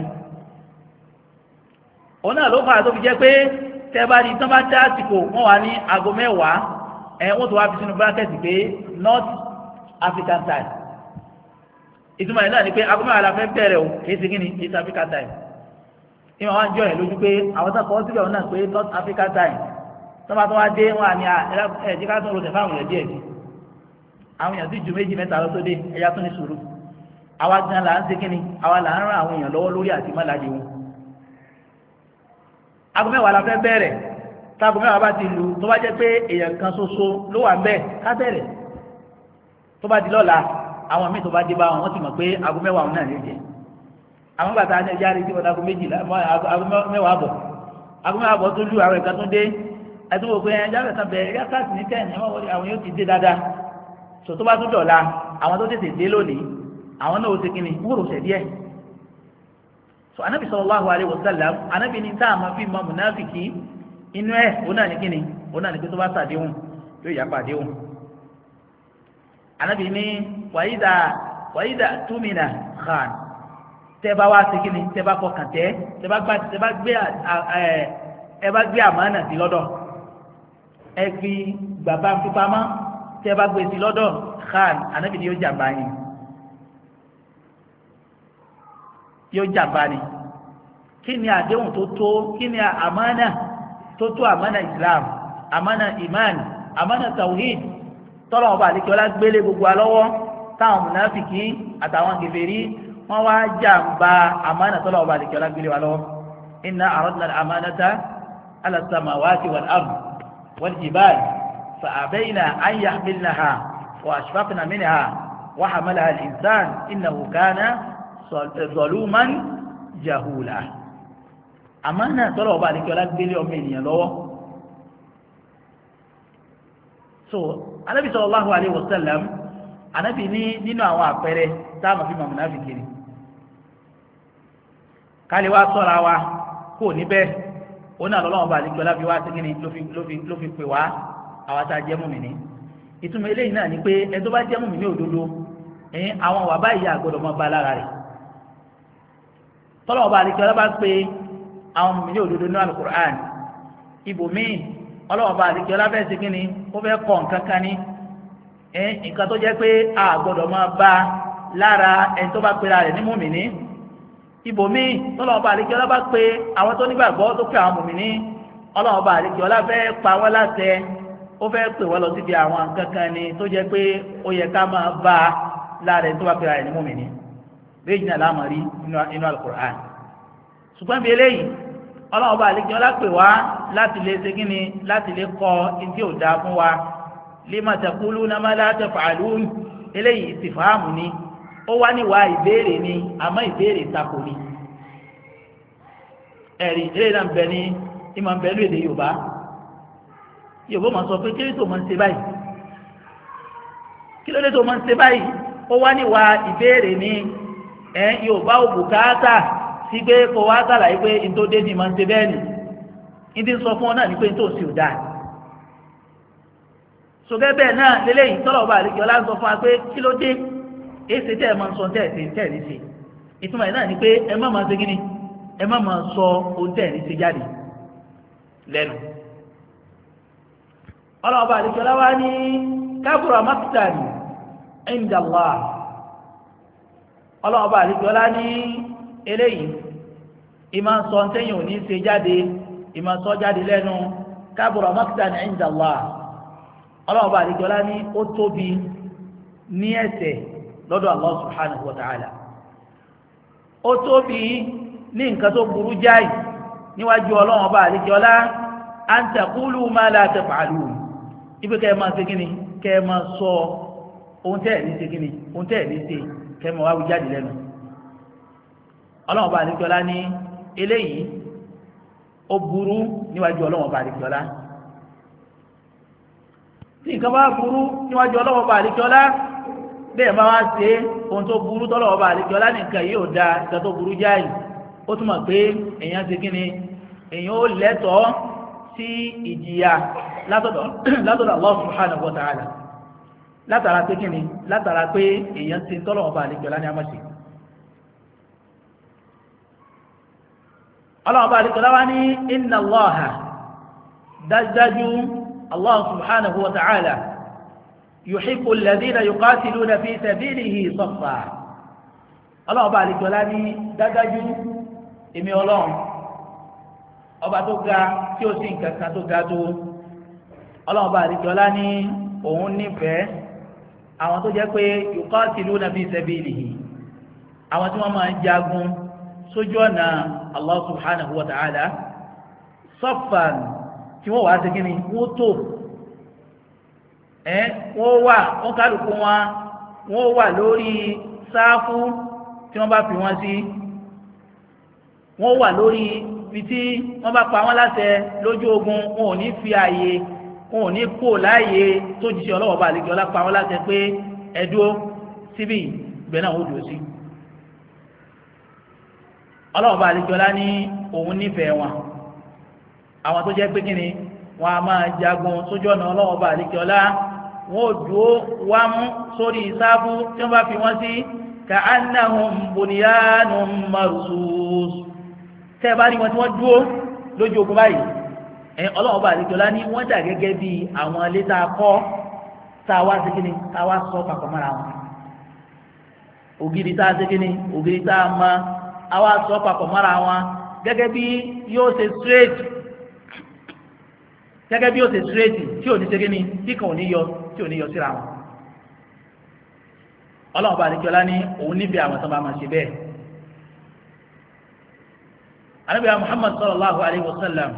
òun náà ló fà á tó fi jẹ́ pé tẹ́bá ní tán bá dá àsìkò wọ́n wà ní aago mẹ́wàá ẹ̀ wọ́n tó wá fi sínú bírákẹ́tì pé North African time ìtumọ̀ yìí náà ni pé aago mẹ́wàá la fẹ́ bẹ̀rẹ̀ o kìí ṣe kíni East African time ìmọ̀ wá ń jọ ẹ̀ lójú pé àwọn tó kọ́ síbẹ̀ wọn náà pé North African time tó bá tó wá dé wọn àní ẹ̀jẹ̀ ká tó ń ro tẹ̀ fáwọn èèyàn díẹ̀ sí àwọn èèyàn sì ju méjì mẹ́ta lọ tó dé ẹ̀yà tó ní sùúrù àwa gan là ń ṣe kíni àwa là ń ran àwọn èèyàn lọ́wọ́ lórí àti má láde wọn aago mẹ́wàá la fẹ́ bẹ̀rẹ̀ táago mẹ́wàá bá ti lù tó bá jẹ́ pé èèyàn kan ṣoṣo ló wà ń bẹ̀ ká bẹ̀rẹ̀ tó bá di lọ́la àwọn míì tó bá dé bá wọn wọ́n ti mọ̀ pé aago mẹ́wàá òun náà lè jẹ́ àwọn gbàtà ní ẹja rí tí wọ́n aago méjìlá aago mẹ́wàá bọ̀ aago mẹ́wàá bọ̀ tó lù àwọn ẹ̀ka tó dé ẹtú wò pé ẹja rẹ̀ kan bẹ̀rẹ̀ ẹja káàsì ní kẹ́hìn ẹ̀wọ̀n wọlé àwọn yóò ti dé dáadáa sọ tó bá tún dọ̀la àwọn tó tètè dé lónìí àwọn náà ó ti kíni wúrò sẹ̀ díẹ̀ so anabi sallallahu alaihi wasallam anabi ní tá a máa fi mọ mùnáfìkì inú ẹ̀ òun náà ní kíni òun náà ní pé tó bá ṣàdéhùn yóò yà pàdéhùn anabi ní wàyídà wàyídà túmínà khan tẹ́ bá wá sí kíni tẹ́ bá fọkàn tẹ́ tẹ́ bá gbá tẹ́ bá gbé ẹ ẹ bá gbé àmánà sí lọ́dọ̀ ẹ fi bàbá fipamọ́ tẹ́ bá gbé sí lọ́dọ̀ khan anabi ní yóò jàmbá yín yóò jàmbá ni kí ni àdéhùn tó tó kí ni àmánà tó tó àmánà islam àmánà iman àmánà tawhid tọ́lọ̀ ọba àdékọ́lá gbélé gbogbo alọ́wọ́ táwọn mùnáfìkì àtàwọn gèfèrí wọ́n wá jàmbá àmánà tọ́lọ̀ ọba àdékọ́lá gbélé wa lọ́wọ́ inna aradna al-amanata ala as-samawati wal-ard wal-jibal fa abayna an yahmilnaha wa ashfaqna minha wa hamalaha al-insan innahu kana zọlúman jahula àmánà tọ́lọ̀ ọba àdìkọ́lá gbélé ọmọ ènìyàn lọ́wọ́ so anábì sallallahu alaihi wasallam anábì ní nínú àwọn àpẹẹrẹ táàmù fi mọ̀mù náà fi kiri káàlì wá sọ́ra wa kò níbẹ̀ ó náà lọ́wọ́ ọba àdìkọ́lá fi wá sí kíni ló fi pè wá àwọn tá a jẹ́ mùmínì ìtumọ̀ eléyìí náà ni pé ẹni tó bá jẹ́ mùmínì òdodo ẹ̀yìn àwọn wà báyìí àgbọ̀dọ̀ mọ́ bá lára rẹ̀ tọ́lọ̀ ọba àdìkẹ́ ọlọ́ba pé àwọn mùmínì òdodo ní alukur'an ibòmíì ọlọ́wọ́ ọba àdìkẹ́ ọlọ́ba ẹ̀ sí kí ni ó fẹ́ kọ́ nǹkan kan ní ẹ̀ nǹkan tó jẹ́ pé a gbọ́dọ̀ máa bá lára ẹni tó bá pera rẹ̀ ní mùmínì ibòmíì tọ́lọ̀ ọba àdìkẹ́ ọlọ́ba pé àwọn tó nígbàgbọ́ tó pé àwọn mùmínì ọlọ́wọ́ ọba àdìkẹ́ ọlọ́ba fẹ́ pa wọ́n láṣẹ ó fẹ́ pè wọ́n lọ síbi àwọn nǹkan kan ní tó jẹ́ pé ó yẹ ká máa bá lára ẹni tó bá pera rẹ̀ ní mùmínì bẹ́ẹ̀ jìnnà láàmú rí inú alukur'an ṣùgbọ́n bí eléyìí ọlọ́run bá àlejò ọlápè wá láti lè ṣe kí ni láti lè kọ́ ìdí òdà fún wa lima taquluna ma la taf'alun eléyìí ìsìfàámù ni ó wá níwá ìbéèrè ni àmọ́ ìbéèrè takò ni ẹ̀rí eléyìí náà ń bẹ ní ìmọ̀ ń bẹ ní èdè yorùbá yorùbá máa sọ pé kí ló tó máa ń ṣe báyìí kí ló dé tó máa ń ṣe báyìí ó wá níwá ìbéèrè ni ẹ yorùbá ò bùkátà sí pé kò wá sàlàyé pé ntó dé ní máa ń ṣe bẹ́ẹ̀ ni ní ti sọ fún ọ náà ní pé ntó sì ò dáa sọgẹ́ bẹ́ẹ̀ náà lélẹ́yìn tọ́lọ̀ ọba àlejò ọlá ń sọ fún wa pé kí ló dé èsì tẹ́ ẹ máa ń sọ tẹ́ ẹ ti tẹ́ ẹ ní ṣe ìtumọ̀ yìí náà ni pé ẹ má máa ṣe kí ni ẹ má máa sọ ohun tẹ́ ẹ ní ṣe jáde lẹ́nu. ọlọ́ọ̀ba àlejò ọlá wa ní kábùrà mákìtàní inda Allah ọlọ́ọ̀ba àlejò ọlá ní eléyìí ìmọ̀ sọ tẹ́yìn ò ní ṣe jáde ìmọ̀ sọ jáde lẹ́nu kábùrà mákìtàní inda Allah ọlọ́ọ̀bá àdìjọ́lá ní ó tóbi ní ẹ̀ṣẹ̀ lọ́dọ̀ Allah subhanahu wa ta'ala ó tóbi ní nǹkan tó burú jáì níwájú ọlọ́ọ̀bá àdìjọ́lá an taqulu ma la taf'alun ibi kẹ́ ẹ máa ṣe kíni kẹ́ ẹ máa sọ ohun tẹ́ ẹ̀ ní ṣe kíni ohun tẹ́ ẹ̀ ní ṣe kẹ́ ẹ máa wá wí jáde lẹ́nu ọlọ́ọ̀bá àdìjọ́lá ní eléyìí ó burú níwájú ọlọ́ọ̀bá àdìjọ́lá tí nǹkan bá burú níwájú ọlọ́wọ́ bá àríkíọ́lá bẹ́ẹ̀ bá wá ṣe ohun tó burú tọ́lọ́wọ́ bá àríkíọ́lá nìkan yóò da ìgbà tó burú jáì ó túmọ̀ pé èèyàn ṣe kíni èèyàn ó lẹ́tọ̀ọ́ sí ìjìyà látọ̀dọ̀ látọ̀dọ̀ Allah subhanahu wa ta'ala látara pé kíni látara pé èèyàn ṣe tọ́lọ́wọ́ bá àríkíọ́lá ní àmọ́ṣe. ọlọ́wọ́ bá àríkíọ́lá wá ní inna Allaha dájúdájú Allah subhanahu wa ta'ala yuhibbu alladhina yuqatiluna fi sabilihi saffa Allah ọba àlejòlá ní dájájú èmi ọlọ́run ọba tó ga tí ó sì ń kankan tó ga tó Allah ọba àlejòlá ní òun nífẹ̀ẹ́ àwọn tó jẹ́ pé yuqatiluna fi sabilihi àwọn tí wọ́n máa ń jagun sójú ọ̀nà Allah subhanahu wa ta'ala saffan tí wọ́n wá sí kí ni wọ́n tó ẹ́ wọ́n wà wọ́n kálukú wọn wọ́n wà lórí sáfù tí wọ́n bá fi wọ́n sí wọ́n wà lórí ibi tí wọ́n bá pa wọ́n láṣẹ lójú ogun wọn ò ní fi ààyè wọn ò ní kó láàyè tó jíṣẹ́ ọlọ́wọ́ bá àlejò ọlá pa wọ́n láṣẹ pé ẹ̀dúró síbí ìgbẹ́ náà ó dúró sí ọlọ́wọ́ bá àlejò ọlá ní òun nífẹ̀ẹ́ wọn àwọn tó jẹ́ pé kí ni wọ́n a máa jagun sójú ọ̀nà ọlọ́wọ́ bá àlíkẹ́ọlá wọ́n ò dúó wá mú sórí sáfù tí wọ́n bá fi wọ́n sí ka'annahum bunyanun marsus tẹ́ bá rí wọn tí wọ́n dúó lójú ogun báyìí ẹ̀ ọlọ́wọ́ bá àlíkẹ́ọlá ní wọ́n dà gẹ́gẹ́ bí àwọn ilé tá a kọ́ tá a wá sí kí ni tá a wá sọ papọ̀ mọ́ra wọn ògiri tá a sí kí ni ògiri tá a mọ a wá sọ papọ̀ mọ́ra wọn gẹ́gẹ́ bí yóò ṣe straight gẹ́gẹ́ bí ó ṣe ṣírẹ́tì tí ò ní ṣe gíní tí kan ò ní yọ tí ò ní yọ síra wọn ọlọ́run bá àdéjọ́lá ní òun níbi àwọn tó bá máa ṣe bẹ́ẹ̀ Ànábì Muhammad sallallahu alayhi wa sallam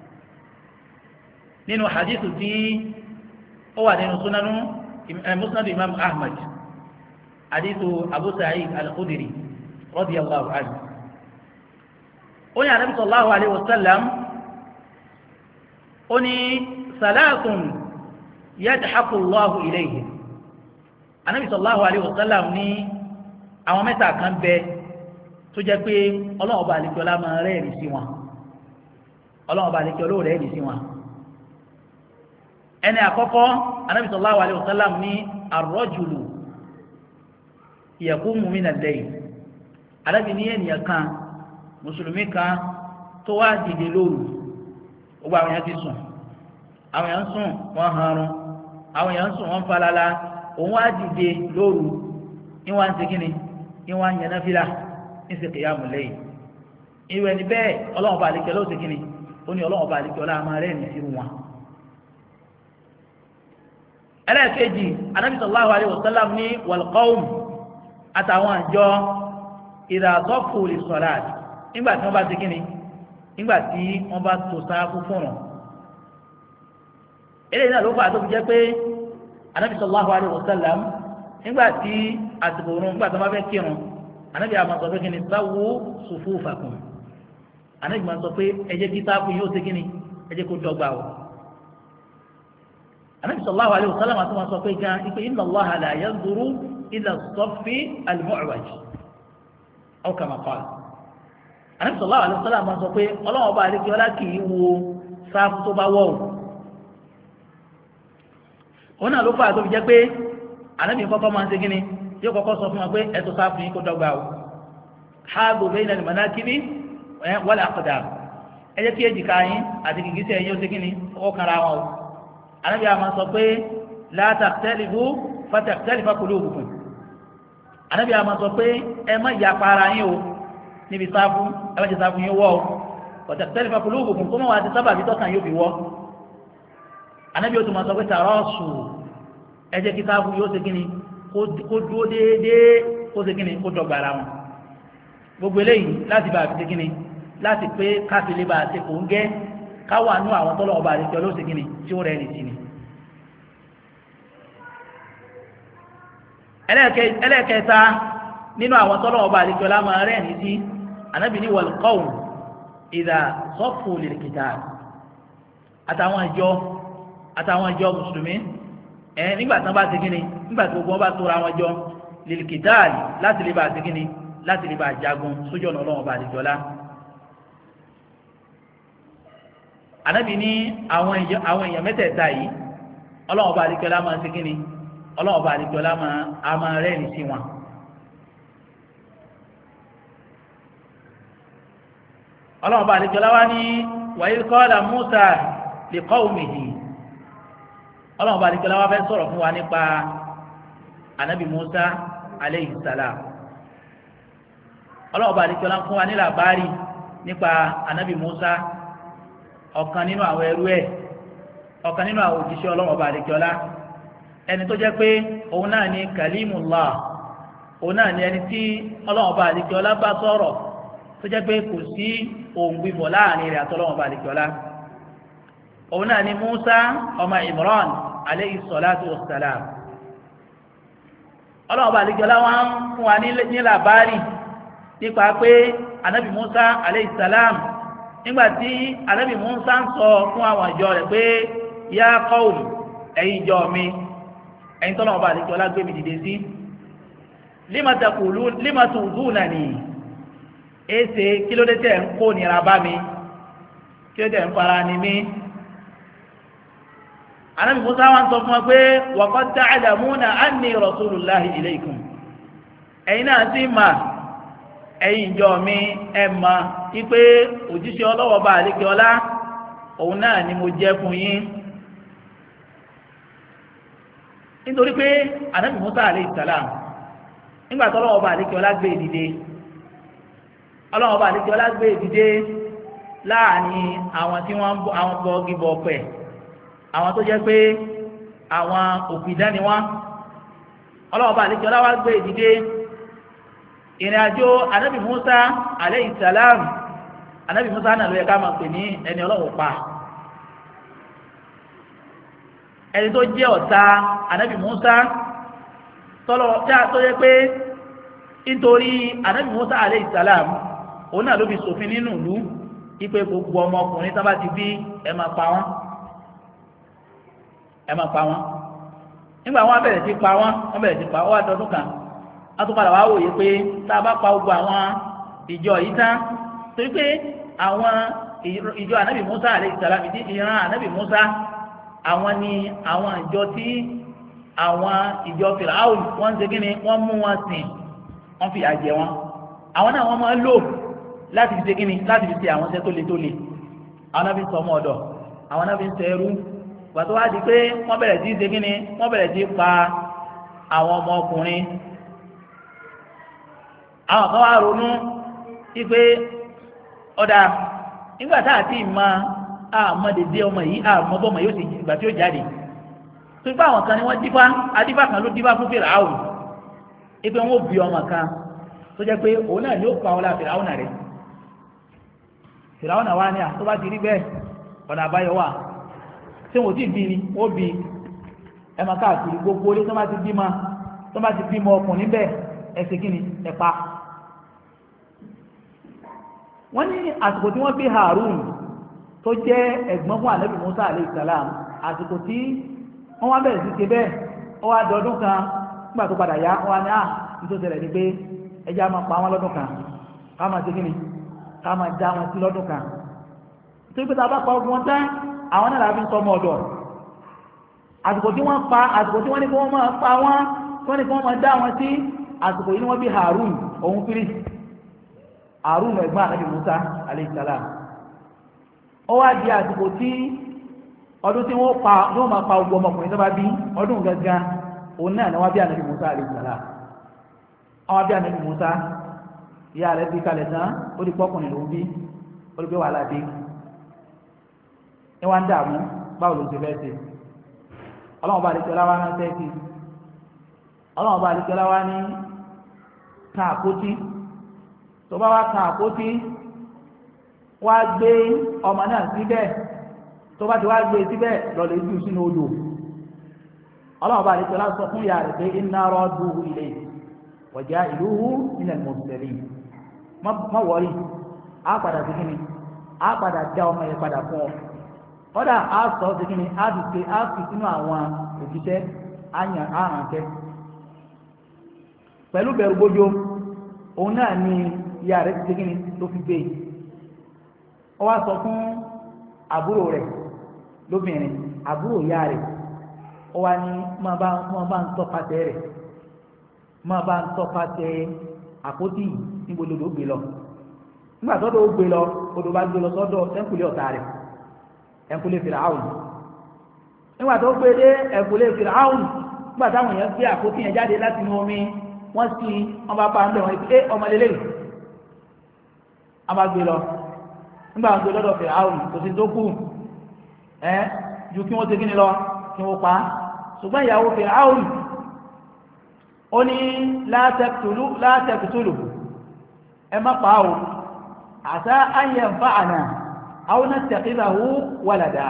nínú hadithu tí ó wà nínú sunanu musnad imam ahmad hadithu abu sa'id al-khudri radiyallahu anhu ó ní Ànábì sallallahu alayhi wa sallam ó ní salatun yadhaku Allahu ilayhim Ànábì sallallahu alayhi wa sallam ní àwọn mẹ́ta kan bẹ tó jẹ́ pé Ọlọ́run Ọba àlekí ọlá máa rẹ́ẹ̀rí sí wọn Ọlọ́run Ọba àlekí ọlá rẹ́ẹ̀rí sí wọn ẹni àkọ́kọ́ Ànábì sallallahu alayhi wa sallam ní ar-rajulu yaqumu min al-layl Ànábì ní ènìyàn kan mùsùlùmí kan tó wá dìde lóru gbogbo àwọn èèyàn ti sùn àwọn èèyàn ń sùn wọ́n hanrun àwọn èèyàn ń sùn wọ́n falala òun wá dìde lóru ìwà ń ṣe kíni ìwà ń yẹn náfìlà ń ṣe kìyàmù lẹ́yìn ìwẹ̀ ni bẹ́ẹ̀ Ọlọ́run bá àlekẹ́ ló ṣe kíni ó ní Ọlọ́run bá àlekẹ́ ọlá máa rẹ́ ní sírù wọn. ẹlẹ́ẹ̀kejì Ànábì sallallahu alaihi wasallam ní wal qawm àtàwọn àjọ idha saffu lis-salat nígbà tí wọ́n bá ṣe kíni nígbà tí wọ́n bá tó sáfù fún wọn. eléyìí náà ló fà á tó fi jẹ́ pé Ànábì sallallahu alaihi wasallam nígbà tí àsìkò òun nígbà tí wọ́n bá fẹ́ kírun Ànábì àmọ́ sọ pé kíni sáwù sufufakum Ànábì máa sọ pé ẹ jẹ́ kí sáfù yóò ṣe kíni ẹ jẹ́ kó dọ́gba o. Ànábì sallallahu alaihi wasallam àti wọn sọ pé gan ipe inna Allaha la yanzuru ila as-saffi al-mu'waj aw kama qala Ànábì sallallahu alaihi wasallam máa sọ pé Ọlọ́run Ọba àlekí ọlá kì í wo sáfù tó bá wọ̀ o òun náà ló fà tó fi jẹ́ pé ànábì kọ́kọ́ máa ń ṣe kí ni yóò kọ́kọ́ sọ fún wa pé ẹ̀tọ́ sáfù yín kó dọ́gba o háàbò bayna al-manakibi wal aqdam ẹ jẹ́ kí èjìká yín àti gìgísẹ̀ yín ó ṣe kí ni ó kanra wọn o ànábì àmọ́ sọ pé la takhtalifu fatakhtalifa qulubukum ànábì àmọ́ sọ pé ẹ má yapa ara yín o níbi sáfù ẹ má jẹ́ sáfù yín wọ́ o fatakhtalifa qulubukum kó mọ̀ wá ti sábà bí tọ́kàn yóò fi wọ́ ànábì ó tún máa sọ pé tarasu ẹ jẹ́ kí sáfù yóò ṣe kí ni kó dúó déédéé kó ṣe kí ni kó dọ́gba ara wọn gbogbo eléyìí láti bá a fi ṣe kí ni láti pé káfílẹ̀ bá a ṣe kò ń gẹ́ káwà nú àwọn tọ́lọ̀ ọba àdéjọ́ ló ṣe kí ni tí ó rẹ̀ ní sí ni. ẹlẹ́ẹ̀kẹta nínú àwọn tọ́lọ̀ ọba àdéjọ́ lá máa rẹ̀ ní sí ànábì ní wal qawm idha saffu lil qital àtàwọn ìjọ àtàwọn ìjọ mùsùlùmí ẹ nígbà tí wọ́n bá ṣe kí ni nígbà tí gbogbo wọn bá tóra wọn jọ lil qital láti lè bá a ṣe kí ni láti lè bá a jagun sójú ọ̀nà ọlọ́wọ́n ọba àdéjọ́ lá. Ànábì ní àwọn èèyàn mẹ́tẹ̀ẹ̀ta yìí ọlọ́wọ́n ọba àdéjọ́ lá máa ń ṣe kí ni ọlọ́wọ́n ọba àdéjọ́ lá máa máa rẹ́rìn sí wọn. ọlọ́wọ́n ọba àdéjọ́ lá wá ní wa idh qala Musa li qawmihi ọlọ́wọ́n ọba àdéjọ́ lá wá fẹ́ sọ̀rọ̀ fún wa nípa Ànábì Musa aleyhi salam ọlọ́wọ́n ọba àdéjọ́ lá fún wa ní làbárì nípa Ànábì Musa ọ̀kan nínú àwọn ẹrú ẹ̀ ọ̀kan nínú àwọn òjíṣẹ́ ọlọ́wọ́n ọba àdéjọ́ lá ẹni tó jẹ́ pé òun náà ni kalimullah òun náà ni ẹni tí ọlọ́wọ́n ọba àdéjọ́ lá bá sọ̀rọ̀ tó jẹ́ pé kò sí ohun gbígbọ́ láàrin rẹ̀ àtọ́lọ́wọ́n ọba àdéjọ́ lá òun náà ni Musa ọmọ Imran aleyhi salatu wa salam ọlọ́wọ́n ọba àdéjọ́ lá wọn fún wa ní làbárì nípa pé Ànábì Musa aleyhi salam nígbàtí Ànábì Mùsá ń sọ fún àwọn ìjọ rẹ̀ pé ya qaum ẹ̀yin ìjọ mi ẹ̀yin tọ́lọ̀ ọba àdéjọ́ lágbé mi dìde sí lima taqulun lima tu'dhunani èsè kí ló dé tẹ̀ ń kó nira bá mi kí ló dé ń fara ni mí. Ànábì Mùsá wá ń sọ fún wa pé wa qad ta'lamuna anni rasulullahi ilaykum ẹ̀yin náà sì mà ẹ̀yin ìjọ mi ẹ̀ mà ipe òjíṣẹ́ ọlọ́wọ́ bá àlékè ọlá òun náà ni mo jẹ́ fún yín nítorí pé Ànábì Mùsá alayhi salam nígbà tó ọlọ́wọ́ bá àlékè ọlá gbé ìdìde ọlọ́wọ́ bá àlékè ọlá gbé ìdìde láàrin àwọn tí wọ́n àwọn bọ́ọ̀gì bọ̀ọ̀pẹ̀ àwọn tó jẹ́ pé àwọn òpìdán ni wọ́n ọlọ́wọ́ bá àlékè ọlá wá gbé ìdìde ìrìn àjò Ànábì Mùsá alayhi salam Ànábì Mùsá náà ló yẹ ká máa pè ní ẹni Ọlọ́run pa ẹni tó jẹ́ ọ̀tá Ànábì Mùsá tọ́lọ̀ tó yẹ pé nítorí Ànábì Mùsá alayhi salam òun náà ló fi ṣòfin nínú ìlú ipe gbogbo ọmọkùnrin tó bá ti bí ẹ máa pa wọ́n ẹ máa pa wọ́n nígbà wọn bẹ̀rẹ̀ sí pa wọ́n wọ́n bẹ̀rẹ̀ sí pa wọ́n wá tọdún kan a tún padà wá wòye pé tá a bá pa gbogbo àwọn ìjọ yìí tán torí pé àwọn ìjọ Ànábì Mùsá alayhi salam ìdí ìran Ànábì Mùsá àwọn ni àwọn ìjọ tí àwọn ìjọ Fìràáùn wọ́n ń ṣe kí ni wọ́n mú wọn sìn wọ́n fi àjẹ wọn àwọn náà wọ́n máa ń lò láti fi ṣe kí ni láti fi ṣe àwọn iṣẹ́ tó le tó le àwọn náà fi ń sọ ọmọ ọ̀dọ̀ àwọn náà fi ń ṣe ẹrú gbàtọ́ wá di pé wọ́n bẹ̀rẹ̀ sí ṣe kí ni wọ́n bẹ̀rẹ̀ sí pa àwọn ọmọ ọkùnrin àwọn kan wá ronú sí pé ọ̀dà nígbà tá a ti mọ àmọ́ dédé ọmọ yìí àmọ́ bọ́mọ yóò sì ìgbà tí ó jáde tó ipá àwọn kan ni wọ́n dífá adífá kan ló dífá fún Fíráùn ipe wọn ò bí ọmọ kan tó jẹ́ pé òun náà yóò pa ọlá Fíráùn rẹ̀ Fíráùn wa ni à tó bá ti rí bẹ́ẹ̀ ọ̀nà àbáyọ wà tí wọn ò tí ì bí ni ó bí ẹ máa káàkiri gbogbo ilé tó bá ti bímọ tó bá ti bímọ ọkùnrin bẹ́ẹ̀ ẹ ṣe kí ni ẹ pa wọ́n ní àsìkò tí wọ́n bí Harun tó jẹ́ ẹ̀gbọ́n fún Ànábì Mùsá alayhi salam àsìkò tí wọ́n wá bẹ̀rẹ̀ sí ṣe bẹ́ẹ̀ ó wá dọdún kan nígbà tó padà yá wọ́n ní à nítorí ṣẹlẹ̀ ni pé ẹjẹ́ á máa pa wọ́n lọ́dún kan ká máa ṣe kí ni ká máa já wọn sí lọ́dún kan tó pé tá a bá pa ogun wọn tán àwọn náà láfi ń sọ ọmọ ọ̀dọ̀ àsìkò tí wọ́n pa àsìkò tí wọ́n ní kí wọ́n máa pa wọ́n tí wọ́n ní kí wọ́n máa dá wọn sí àsìkò yìí ni wọ́n bí Harun òun kiri Harun ẹ̀gbọ́n Ànábì Musa alayhi salam ó wá di àsìkò tí ọdún tí wọ́n pa ní wọ́n máa pa ogun ọmọkùnrin tó bá bí ọdún gangan òun náà ni wọ́n bí Ànábì Musa alayhi salam àwọn bí Ànábì Musa ìyá rẹ̀ bí kalẹ̀ tán ó di pọ́kùnrin ló ń bí ó di pé wàhálà dé ní wọ́n ń dààmú báwo ló ń ṣe fẹ́ ṣe ọlọ́run bá àdìsọ́lá wá rán sẹ́ẹ̀kì ọlọ́run bá àdìsọ́lá wá ní kan àpótí tó bá wá kan àpótí wá gbé ọmọ náà síbẹ̀ tó bá ti wá gbé síbẹ̀ lọ́lẹ̀ jù sínú odò ọlọ́run bá àdìsọ́lá sọ fún ìyá rẹ̀ pé inna radduhu ilayhi wa ja'iluhu minal mursalin má wọ́rí á padà sí kíni á padà dá ọmọ yẹn padà fún ọ kọ́dà á sọ ọ́ sí kíni á fi ṣe á fi sínú àwọn òṣìṣẹ́ àyàn àrànkẹ́ pẹ̀lú bẹ̀rù gbójó òun náà ni ìyá rẹ̀ ti ṣe kíni ló fi gbé ọ wá sọ fún àbúrò rẹ̀ lóbìnrin àbúrò ìyá rẹ̀ ọ wá ní máa bá máa bá ń tọ́pasẹ̀ rẹ̀ máa bá ń tọ́pasẹ̀ àpótí níbo lodò gbé lọ nígbà tọ́dọ̀ ó gbé lọ odò bá gbé lọ sọ́dọ̀ ẹ̀kúlé ọ̀tá rẹ̀ ẹ̀kúlé Fìràáùn nígbà tó gbé dé ẹ̀kúlé Fìràáùn nígbà táwọn èèyàn gbé àpótí yẹn jáde láti inú omi wọ́n sì wọ́n bá pa ń bẹ̀ wọ́n ẹ ọmọ lélẹ̀ a máa gbé lọ nígbà wọn gbé lọ́dọ̀ Fìràáùn kò sí tó kù ẹ ju kí wọ́n ṣe kíni lọ kí wọ́n pa ṣùgbọ́n ìyàwó Fìràáùn ó ní látẹ̀kùtùlù látẹ̀kùtùlù ẹ má pa á àṣà ayé ń fa àná àwọn náà tẹ̀kíláwó wàlàdà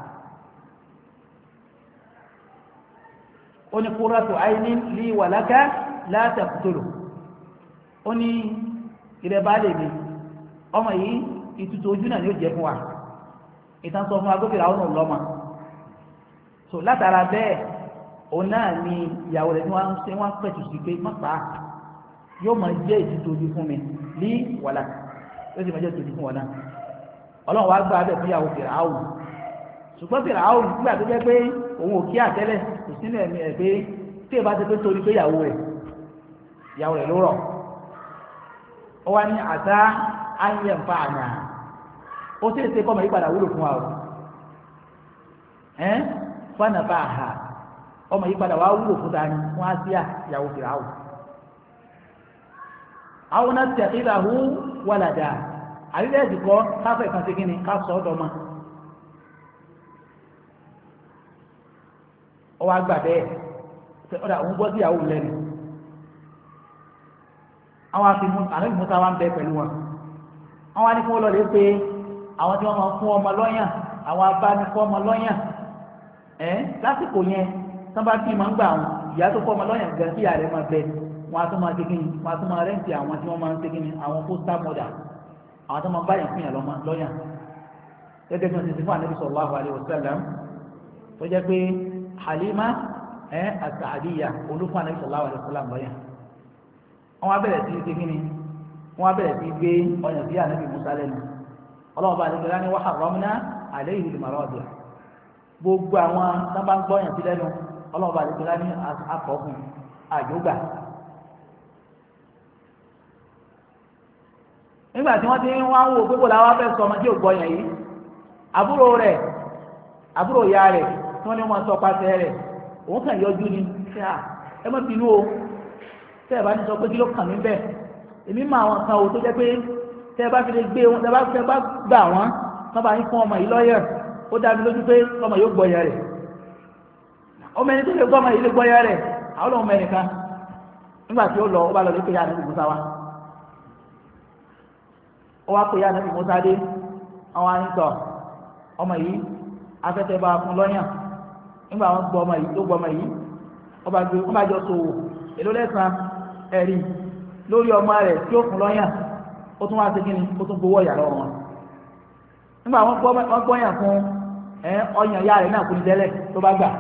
ó ní qurratu aynin li wa laka la taqtulu ó ní ilẹ̀ bá lè mi ọmọ yìí ìtutù ojú náà ni ó jẹ́ fún wa ìtàn sọ fún agbófinró àwọn ọlọ́mọ so látara bẹ́ẹ̀ òun náà ni ìyàwó rẹ̀ tí wọ́n ń ṣe wọ́n pẹ̀tù sí pé má pa á yóò máa jẹ́ ìtutù ojú fún mi li wa laka yóò sì máa jẹ́ ìtutù ojú fún wọn náà ọlọ́run wá gbá abẹ́ fúyàwó Fìràáùn ṣùgbọ́n Fìràáùn nígbà tó jẹ́ pé òun ò kí àtẹ́lẹ̀ kò sínú ẹ̀mí ẹ̀ pé tí èbá ti pé torí pé ìyàwó rẹ̀ ìyàwó rẹ̀ ló rọ̀ ó wá ní àṣà ayé nfa àná ó sì ṣe kọ́mọ yípadà wúlò fún wa o ẹ́n fún àbá àhà ọmọ yípadà wá wúlò fún dání wọ́n á sí ìyàwó Fìràáùn àwọn náà tẹ̀ ìlàhú wàlàdà àrílẹ̀ ẹ̀dìkọ́ káfẹ́ kan sí kíni ká sọ ọ́dọ̀ ma ọ wá gbà bẹ́ẹ̀ ọ̀dà òun gbọ́ sí ìyàwó lẹ́nu àwọn àfihàn àlejò mọ́ta wá ń bẹ pẹ̀lú wọn àwọn á ní kí wọ́n lọ lè pe àwọn tí wọ́n máa fún ọmọ lọ́yàn àwọn abáni fún ọmọ lọ́yàn ẹ̀ lásìkò yẹn tán bá bí máa ń gbà wọn ìyá tó fún ọmọ lọ́yàn gan sí ìyá rẹ̀ máa bẹ wọn á tún máa ṣe kíni wọn á tún máa rẹ́ǹtì àwọn tí wọ́n máa ń ṣe kíni àwọn pósítà mọ́dà àwọn tó máa báyìí fún yàn lọ́mọ lọ́yàn gẹ́gẹ́ bí wọ́n ti ti fún Ànábì sallallahu alaihi wasallam tó jẹ́ pé Halima ẹ̀ as-Sa'diyya olúfún Ànábì sallallahu alaihi wasallam lọ́yàn wọ́n wá bẹ̀rẹ̀ sí ṣe kíni wọ́n wá bẹ̀rẹ̀ sí gbé ọyàn sí Ànábì Musa lẹ́nu ọlọ́run bá àdéhùn ní wa harramna alayhi al-maradi'a gbogbo àwọn tó bá ń gbọ́ ọyàn sí lẹ́nu ọlọ́run bá àdéhùn ní akọ̀ọ̀kùn àjọgbà nígbà tí wọ́n ti ń wá ń wo gbogbo làwọn afẹ́ sọ ọmọ tí ò gbọ́ yẹn yìí àbúrò rẹ̀ àbúrò ìyá rẹ̀ tí wọ́n ní wọ́n sọ pàṣẹ rẹ̀ òun kàn yọjú ni ṣé à ẹ má bínú o tẹ́ ẹ bá ní sọ pé kí ló kàn mí bẹ́ẹ̀ èmi mọ àwọn kan o tó jẹ́ pé tẹ́ ẹ bá fi lè gbé wọn tẹ́ ẹ bá fẹ́ bá gbà wọ́n wọ́n bá yín fún ọmọ yìí lọ́yẹ̀ ó dá mi lójú pé ọmọ yóò gbọ́ yẹn rẹ̀ ọmọ ẹni tó lè gbọ́ ọmọ yìí lè gbọ́ yẹn rẹ̀ àwọn ọmọ ẹnìkan nígbà tí ó lọ ó bá lọ lé pé yá Ànábì Mùsá wa ó wá pè yá Ànábì Mùsá dé àwọn àyíntọ́ ọmọ yìí afẹ́fẹ́ bá fún lọ́yàn nígbà wọn gbọ́ ọmọ yìí tó gbọ́ ọmọ yìí ọba gbé ọba jọ sòwò èló lẹ́sàn ẹ̀rí lórí ọmọ rẹ̀ tí ó fún lọ́yàn ó tún wá sí kíni ó tún gbowó ọ̀yà lọ́wọ́ wọn nígbà wọn gbọ́ yàn fún ọyàn ìyá rẹ̀ náà kú ní tẹ́lẹ̀ tó bá gbà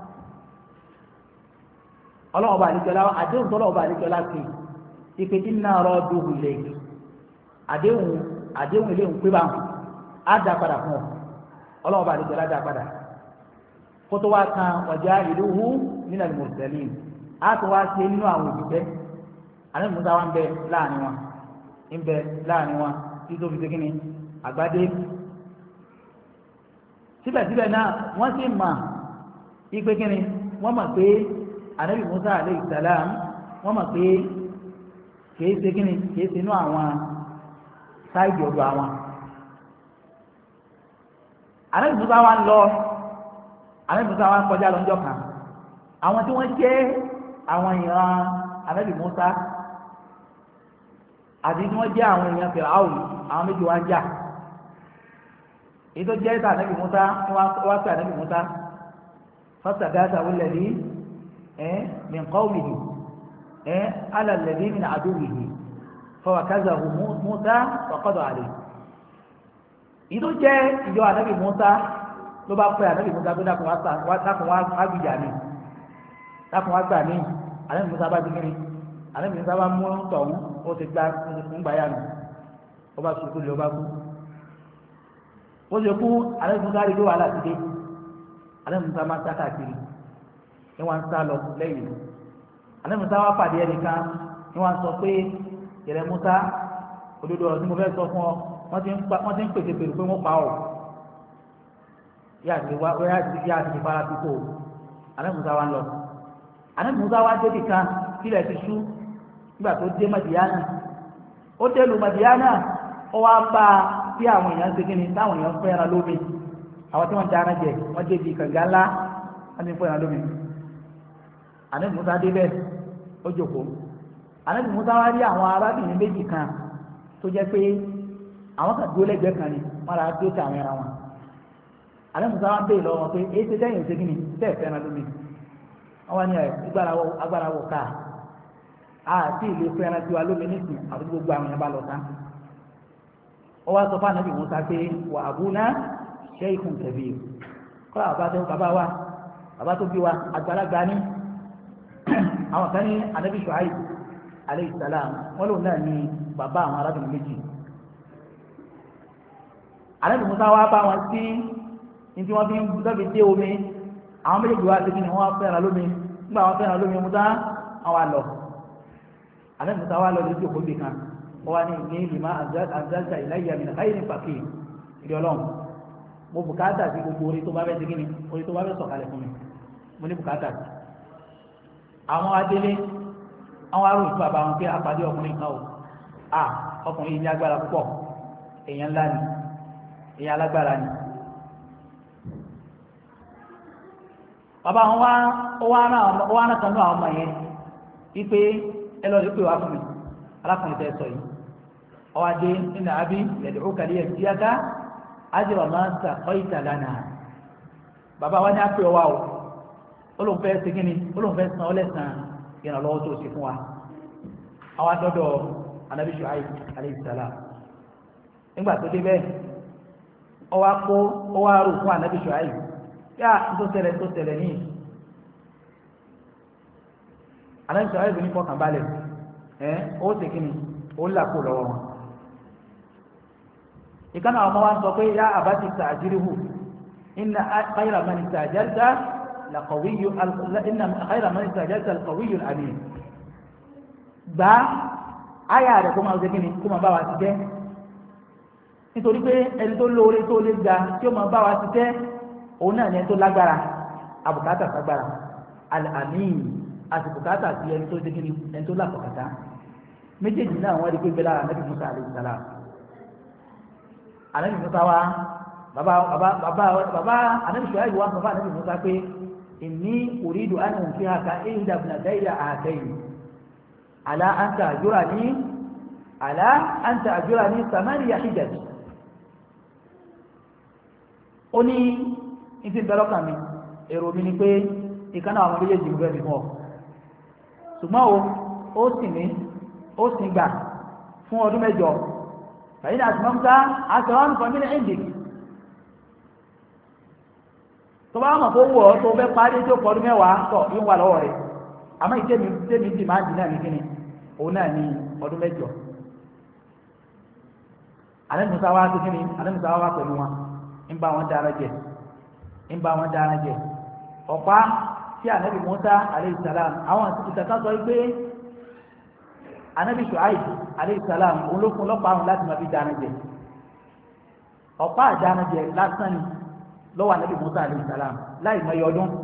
ọlọ́wọ́ bá àdìjọ́lá àdéhùn tó lọ́wọ́ bá àdìjọ́lá sí ìpè tí náà rọ́ dùn ilé àdéhùn àdéhùn ilé ń pé bá wọn á dá padà fún ọ ọlọ́wọ́ bá àdìjọ́lá dá padà kótó wá kan waja'iluhu minal mursalin á tó wá ṣe nínú àwọn òbíṣẹ́ ànábì Mùsá wá ń bẹ láàrin wọn ń bẹ láàrin wọn tí tó fi ṣe kíni àgbádé síbẹ̀síbẹ̀ náà wọ́n sì mọ̀ ipe kíni wọ́n mọ̀ pé ànábì Mùsá alayhi salam wọ́n mọ̀ pé kìí ṣe kíni kìí ṣe inú àwọn sáìdì ọ̀dọ̀ àwọn ànábì Mùsá wá ń lọ ànábì Mùsá wá ń kọjá lọ́jọ́ kan àwọn tí wọ́n jẹ́ àwọn ìran ànábì Mùsá àti tí wọ́n jẹ́ àwọn èèyàn Fíráúnù àwọn méjì wá ń jà èyí tó jẹ́ ìta ànábì Mùsá wá pé ànábì Mùsá fastaghathahu alladhi min qawmihi ala alladhi min aduwwihi fawakazahu Mùsá faqada alayhi èyí tó jẹ́ ìjọ ànábì Mùsá ló bá pẹ́ ànábì Mùsá pé dákun wá gbìjà mi dákun wá gbà mí ànábì Mùsá bá dín kiri ànábì Mùsá bá mú tọ̀hún ó ti gbá ń gbà yà mí ó bá sùkú lè ó bá kú ó ṣe kú ànábì Mùsá rí pé wàhálà ti dé ànábì Mùsá máa ń sá káàkiri ní wọ́n ń sá lọ lẹ́yìn ànábì Mùsá wá pàdé ẹnìkan ní wọ́n sọ pé yẹ̀rẹ̀ Mùsá òdodo ọ̀rọ̀ tí mo fẹ́ sọ fún ọ wọ́n ti ń pèsè pèrò pé wọ́n pa ọ́ yá àti ìfara ti kó ànábì Mùsá wá ń lọ ànábì Mùsá wá débi kan sílẹ̀ ti ṣú nígbà tó dé Màdíyánà ó dé lu Màdíyánà ó wá bá tí àwọn èèyàn ṣe kí ni táwọn èèyàn fẹ́ràn lómi àwọn tí wọ́n dáná jẹ wọ́n débi kànga ńlá wọ́n ti fẹ́ràn lómi ànábì Mùsá débẹ̀ ó jókòó ànábì Mùsá wá rí àwọn arábìnrin méjì kan tó jẹ́ pé àwọn kan dúró lẹ́gbẹ̀ẹ́ kan ni wọ́n ra dúró sí àwọn ẹran wọn ànábì Mùsá wá ń bèèrè lọ́wọ́ pé èyí ṣe tẹ́yìn ṣe kí ni tẹ́ẹ̀ fẹ́ràn lómi wọ́n wá ní agbára wọ̀ káà àti ilé fẹ́ràn tí wà lómi nísìn àti gbogbo àwọn yẹn bá lọ tán ó wá sọ fún ànábì Mùsá pé wà abúná shaykhun kabir kọ́lá bàbá tó bàbá wa bàbá tó bí wa àgbàlagbà ní àwọn kan ní ànábì Shu'aib alayhi salam wọ́n lòun náà ní bàbá àwọn arábìnrin méjì ànábì Mùsá wá bá wọn sí ní tí wọ́n fi ń dọ́bi dé omi àwọn méjèèjì wá sí kí ni wọ́n fẹ́ràn lómi nígbà wọn fẹ́ràn lómi Mùsá àwọn àlọ́ àlẹ́ Mùsá wá lọ lójú òkú bì kan wọ́n wá ní ní lima anzalta ilayya min khairin faqir ìdí ọlọ́run mo bùkátà sí gbogbo orí tó bá fẹ́ segin ni orí tó bá fẹ́ sọ̀kalẹ̀ fún mi mo ní bùkátà sí. àwọn adélé àwọn arúgbó fún bàbá wọn pé àpàdé ọkùnrin kan o à ọkùnrin yìí ní agbára púpọ̀ èèyàn ńlá ni èèyàn alágbára ni. bàbá wọn wá ó wá rán kan ní àwọn ọmọ yẹn wípé ẹ lọ rí pé wá fún mi alákùnrin tẹ sọ yìí ọwọ́ adé nínú àbí yẹ̀dùrú kàlí ẹ̀ díáká ájúwà máa ń sàkọ́ ìtàlánà bàbá wa ní á pè ọwá o olùfẹ́ ṣe kíni olùfẹ́ san ọlẹ́sàn ìrànlọ́wọ́ tó ṣe fún wa àwọn adọ́dọ̀ Ànábì Ṣuaib alayhi salam nígbà tó dé bẹ́ẹ̀ ọwọ́ akó ọwọ́ arò fún Ànábì Ṣuaib yá tó tẹ̀lẹ̀ tó tẹ̀lẹ̀ ní Ànábì Ṣuaib ní fọkàn balẹ̀ ẹ̀ ó ṣe kíni ó là kó lọ́wọ́ wọn ìkànnì àwọn ọmọ wa ń sọ pé yá àbátí sàájírìhù inna khayra man istajarta laqawiyyu inna khayra man istajarta alqawiyyu alamin gbà áyà rẹ̀ kó máa ṣe kíni kó máa bá wa ti jẹ́ nítorí pé ẹni tó lóore tó lè gbà tí ó máa bá wa ti jẹ́ òun náà ní ẹni tó lágbára àbùkátà sagbára alamin àti bùkátà sí ẹni tó ṣe kíni ẹni tó lápọ̀kátà méjèèjì náà wọ́n rí pé bẹ́ẹ̀ lára Ànábì Mùsá alayhi salam Ànábì Mùsá wa bàbá bàbá bàbá bàbá Ànábì Ṣuaibu wa sọ fún Ànábì Mùsá pé inni uridu an unkihaka ihda ibnatayya hatayn ala an ta'jurani ala an ta'jurani thamaniya hijaj ó ní ìtì ìbẹ̀lọ́kàn mi èrò mi ni pé ìkànnà àwọn méjèèjì ń bẹ́ẹ̀ mi fún ọ ṣùgbọ́n o ó sì ní ó sì gbà fún ọdún mẹ́jọ fàyín àtìmọ́mùsá àtọ̀rọ̀ nǹkan mílẹ̀ ẹ̀ǹdì tó bá mọ̀ tó wọ̀ ọ́ tó fẹ́ parí tó pọ̀ ọdún mẹ́wàá tọ̀ yín wà lọ́wọ́ rẹ̀ àmọ́ ìtẹ́mi tẹ́mi ti máa ń dì náà ní kíni òun náà ní ọdún mẹ́jọ Ànábì Mùsá wá sí kíni Ànábì Mùsá wá pẹ̀lú wọn ń bá wọn dára jẹ ń bá wọn dára jẹ ọ̀pá tí ànábì Musa alayhi salam àwọn ìtàkà sọ pé ànábì Shu'aib alayhi salam olókun lọ́pàá àwọn láti máa fi dáná jẹ ọ̀pá àdáná jẹ lásán ni lọ́wọ́ ànábì Musa alayhi salam láì mọ iye ọdún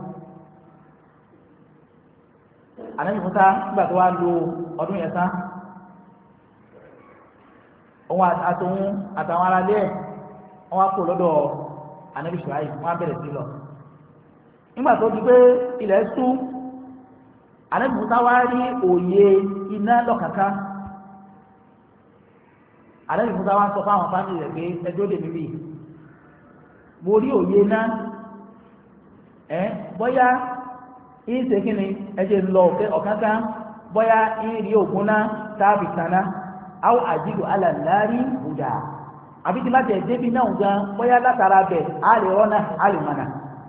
ànábì Musa nígbà tó wá lo ọdún yẹn tán òun àtòun àtàwọn aráalé ẹ̀ wọ́n wá kó lọ́dọ̀ ànábì Shu'aib wọ́n á bẹ̀rẹ̀ sí lọ nígbà tó di pé ilẹ̀ sú ànábì Musa wá rí òye iná lọ́kàkán ànábì Musa wá sọ fáwọn fámìlì rẹ̀ pé ẹjọ́ lè mímì mo rí òye iná ẹ bóyá ìṣe kí ni ẹjẹ lọ ọ̀kánkán bóyá ìrì ògùn náà táàbì kaná àwọn àjílù alàlárí bùdà àbí tí bá tẹ̀ débi náà gan bóyá látara bẹ̀ á lè rọ́nà á lè mọ̀nà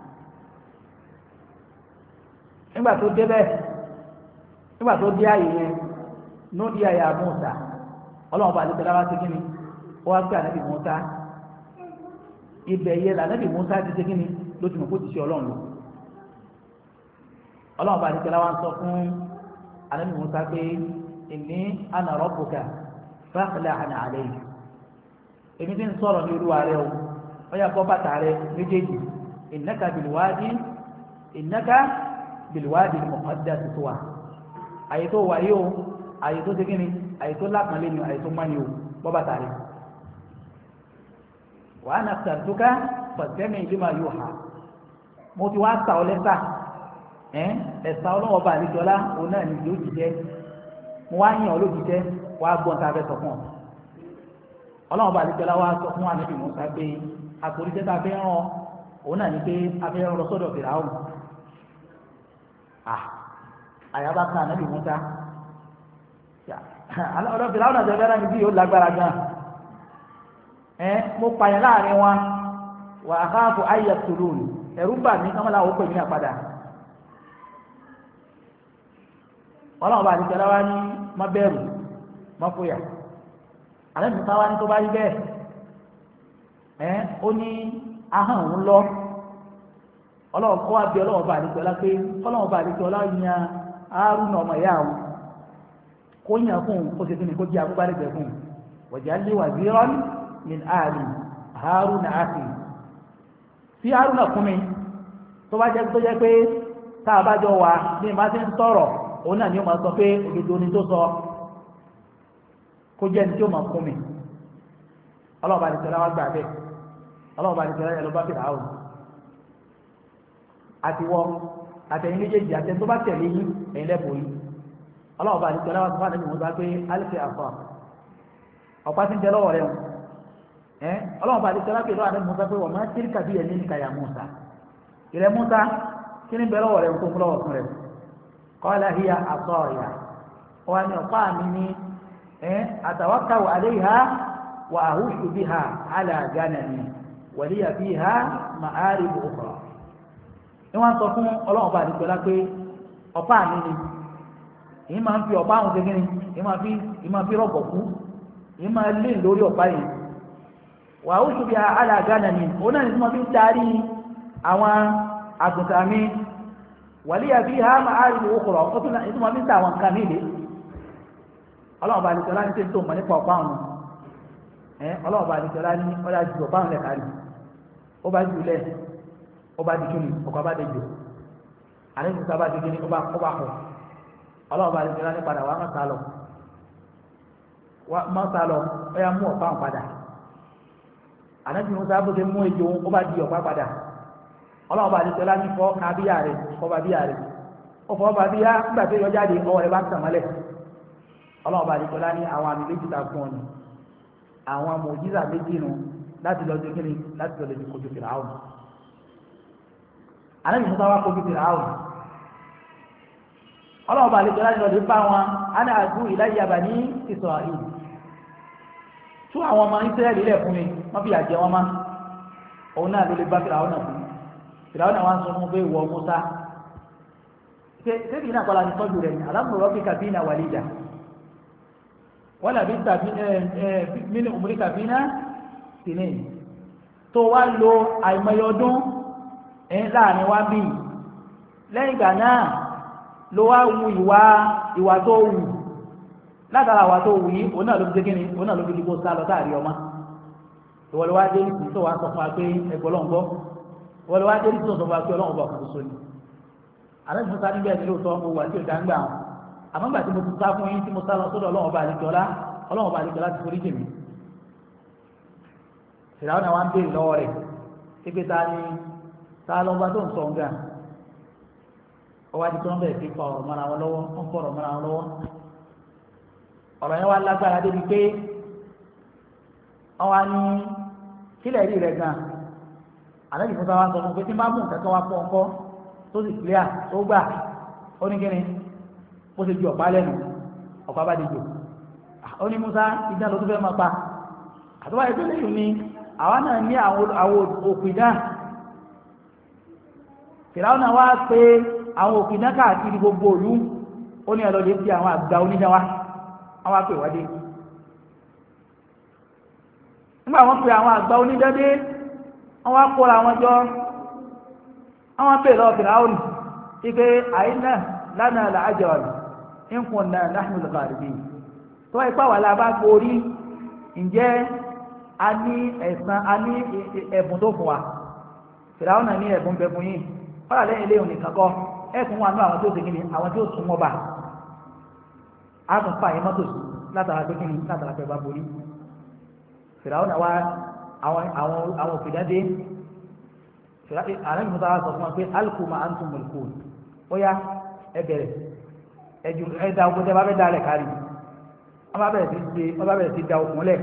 nígbà tó débẹ̀ nígbà tó dé ààyè yẹn ló di àyà Mùsá ọlọ́run bá àdìsẹ́ láwá sí kí ni ó wá pé ànábì Mùsá ibẹ̀ yẹ lànábì Mùsá ti ṣe kí ni ló ti mọ̀ kó ti ṣe ọlọ́run lò ọlọ́run bá àdìsẹ́ láwá ń sọ fún ànábì Mùsá pé inni ana rabbuka fakhla'na alayk èmi tí ń sọ̀rọ̀ ní olúwa rẹ o ó yà bọ́ bàtà rẹ méjèèjì innaka bilwadi innaka bilwadi al-muqaddas tuwa àyè tó wà yìí o àyè tó ṣe kí ni àyè tó lápàlẹ ni àyè tó mọ́ni o bọ́ bàtà rẹ wa ana akhtartuka fastami' lima yuha mo ti wá sa ọ lẹ́sà ẹ̀ ẹ̀sà ọlọ́wọ́ bá àlejòlá òun náà ní yóò jíjẹ́ mo wá yàn ọ́ lójijẹ́ wàá gbọ́n tá a fẹ́ sọ fún ọ ọlọ́wọ́ bá àlejòlá wá sọ fún ànábì Mùsá pé àkòríṣẹ́ tá a fẹ́ rán òun náà ní pé a fẹ́ rán lọ sọ́dọ̀ Fìràwọ̀ àyàbá kan ànábì Mùsá ọ̀dọ̀ Fìràwọ̀ náà tẹ̀lé ní bí yóò lágbára gan ẹ mo pààyàn láàrin wọn wà á káàfù ayé tùlùn ẹ̀rú bà mí kámọ́lá ó pè mí àpadà ọlọ́run bá àdìsẹ́ láwá ní má bẹ̀rù má fòyà ànábì Mùsá wá ní tó bá rí bẹ́ẹ̀ ẹ ó ní ahọ́n òun lọ ọlọ́run kọ́ àbí ọlọ́run bá àdìsẹ́ ọlá pé ọlọ́run bá àdìsẹ́ ọlá yan Hárúnà ọmọ ìyá àwọn kó yàn fún un kó ṣe kíni kó jẹ́ agbárígbẹ̀ fún un waj'al li waziran min ahli Hárúnà akhi tí Hárúnà kún mi tó bá jẹ́ tó jẹ́ pé tá a bá jọ wà ní ìbá ti ń sọ̀rọ̀ òun náà ni ó máa sọ pé òdodo ni tó sọ kó jẹ́ ní tí ó máa kún mi ọlọ́run bá àdìsẹ́ ọlá wá gbà bẹ́ẹ̀ ọlọ́run bá àdìsẹ́ ọlá yẹ lọ bá fìlà áwùn àtiwọ́ àtẹ̀yìn méjèèjì àtẹ̀ tó bá tẹ̀lé yín ẹ̀yin lẹ́bùn yín ọlọ́ọ̀bá àti tọ́lá wọn tó bá nàbí wọn bá pé alẹ́ àfọ ọ̀pá tí ń tẹ lọ́wọ́ rẹ̀ wọn ẹ́ ọlọ́ọ̀bá àti tọ́lá pé lọ́wọ́ àdé Mùsá pé wọ́n máa ń tírí kàbí ẹ̀ ní kàyà Mùsá ìrẹ́ Mùsá kí ni bẹ lọ́wọ́ rẹ̀ tó ń lọ́wọ́ fún rẹ̀ qala hiya asaya wọn ni ọ̀pá mi ní ẹ́ atawakkau alayha wa ahushu biha ala ganami wa liya fiha ma'arib ukhra ni wọ́n sọ fún ọlọ́run bá àdìgbọ́lá pé ọ̀pá mi ni èyí máa ń fi ọ̀pá àwọn gẹ́gẹ́ ni èyí máa fi èyí máa fi rọ̀gbọ̀ kú èyí máa lé lórí ọ̀pá yìí wà ó ṣùgbọ́n bí aláàgánà ni òun náà ní tí wọ́n fi ń taari àwọn àgùntàn mi wàlíyà bí ha máa rí owó kọ̀rọ̀ ó tún ní tí wọ́n fi ń ta àwọn nǹkan mi lé ọlọ́run bá àdìgbọ́lá ní tẹ́tí tó mọ̀ nípa ọ̀pá àwọn ẹ ọlọ́run bá àdìgbọ́lá ní ọ̀dà ju ọ̀pá àwọn lẹ̀ kárí ó bá jù lẹ̀ ọba di kini ọkọ bá dẹjọ alẹ́ Mùsá bá di kini ọba ọba kọ ọlọ́wọ́ bá dẹjọ láti padà wà má sálọ wà má sálọ ó yà mú ọ̀pá padà alẹ́ Mùsá bó ṣe mú ejò ó bá di ọ̀pá padà ọlọ́wọ́ bá dẹjọ láti fọ́ kábíyà rẹ̀ ọba bíyà rẹ̀ ọfọ ọba bíyà nígbà tó yọ jáde ọwọ́ rẹ̀ bá tàn mọ́lẹ̀ ọlọ́wọ́ bá dẹjọ láti àwọn àmì méjì ta fún ọ ni àwọn mùjísà méjì nù láti lọ sí kini láti lọ lè fi kojú Fíráúnà anabi Mùsá wa kojú Fíráúnà ọlọ́ọ̀bà àlejò láti lọ́dún bá wọn ana àdú ilayya bani Isra'il tú àwọn ọmọ Ísírẹ́lì lẹ̀ fún mi wọ́n fi àjẹ wọn má òun náà ló lè bá Fíráúnà fún Fíráúnà wa ń sọ fún pé wọ Mùsá ṣé kìí náà kọ́la ní tọ́jú rẹ̀ ní alam nurabbika fina walida wa labista min umrika fina sinin tó wá lo àìmọye ọdún ẹ̀yìn láàrin wá bí lẹ́yìn ìgbà náà ló wá wu ìwà ìwà tó wù látara ìwà tó wù yìí òun náà ló fi dé kíni òun náà ló fi dìbò sá lọ táàrí ọmọ ìwọ ló wá dé ní tó wá sọ fún wa pé ẹgbẹ́ ọlọ́ngbọ́ ìwọ ló wá dé ní tó sọ fún wa pé ọlọ́run bọ̀ fún sóni àlẹ́ ìfúnṣá níbẹ̀ ní lóòótọ́ mo wà tí ò dáńgbà wọn àmọ́ gbà tí mo ti sá fún yín tí mo sá lọ sọ́dọ̀ ọlọ́run ọba àlejòọlá ọlọ́run ọba àlejòọlá ti forí jèmí ìdáwọn náà wá ń béèrè lọ́wọ́ rẹ̀ pípé ta ni ta lọ́gbà tó ń sọ ń gà ọwọ́ adé tó ń bẹ̀rẹ̀ sí fa ọ̀rọ̀ mọ́ra wọn lọ́wọ́ ń fọ ọ̀rọ̀ mọ́ra wọn lọ́wọ́ ọ̀rọ̀ yẹn wá lágbára débi pé wọ́n wá ní kílẹ̀ rí rẹ̀ gan àlejò fún sáwọn sọ fún pé tí má mú nǹkan kan wá fún ọkọ tó sì clear tó gbà ó ní kíni ó sì ju ọ̀pá lẹ́nu ọ̀pá bá di jò ó ní Musa ìdá ló tún fẹ́ máa pa àtúwá ẹgbẹ́ lẹ́yìn ni àwa náà ní àwọn òpìdá Fìráúnà wá pé àwọn òpìdá káàkiri gbogbo òlú ó ní ẹlọ́dẹ̀ tí àwọn àgbà onídáwá wọ́n wá pè wádé nígbà wọ́n pè àwọn àgbà onídádé wọ́n wá kóra wọn jọ wọ́n pè lọ Fìráúnà ipé àìnà lánàá làájọ́ in kunna nahnu al-ghalibin tó ipá wà lábá borí ǹjẹ́ a ní ẹ̀sán a ní ẹ̀bùn tó fún wa Fìráúnà ní ẹ̀bùn bẹ fún yín fọ́nà lẹ́yìn ilé òní kankọ́ ẹ̀kún wà ní àwọn tó ṣe kíni àwọn tí ó súnmọ́ bá a tún fa àyè mọ́tò sí látara pé kíni látara pé bá borí Fìráúnà wá àwọn àwọn òfìdádé àrẹ́bí Mùsá sọ fún wa pé alqu ma antum mulqun ó yá ẹ bẹ̀rẹ̀ ẹ̀dù ẹ̀dá ogun tẹ́ bá fẹ́ dálẹ̀ kárí wọ́n bá bẹ̀rẹ̀ sí ṣe wọ́n bá bẹ̀rẹ̀ sí da okùn lẹ̀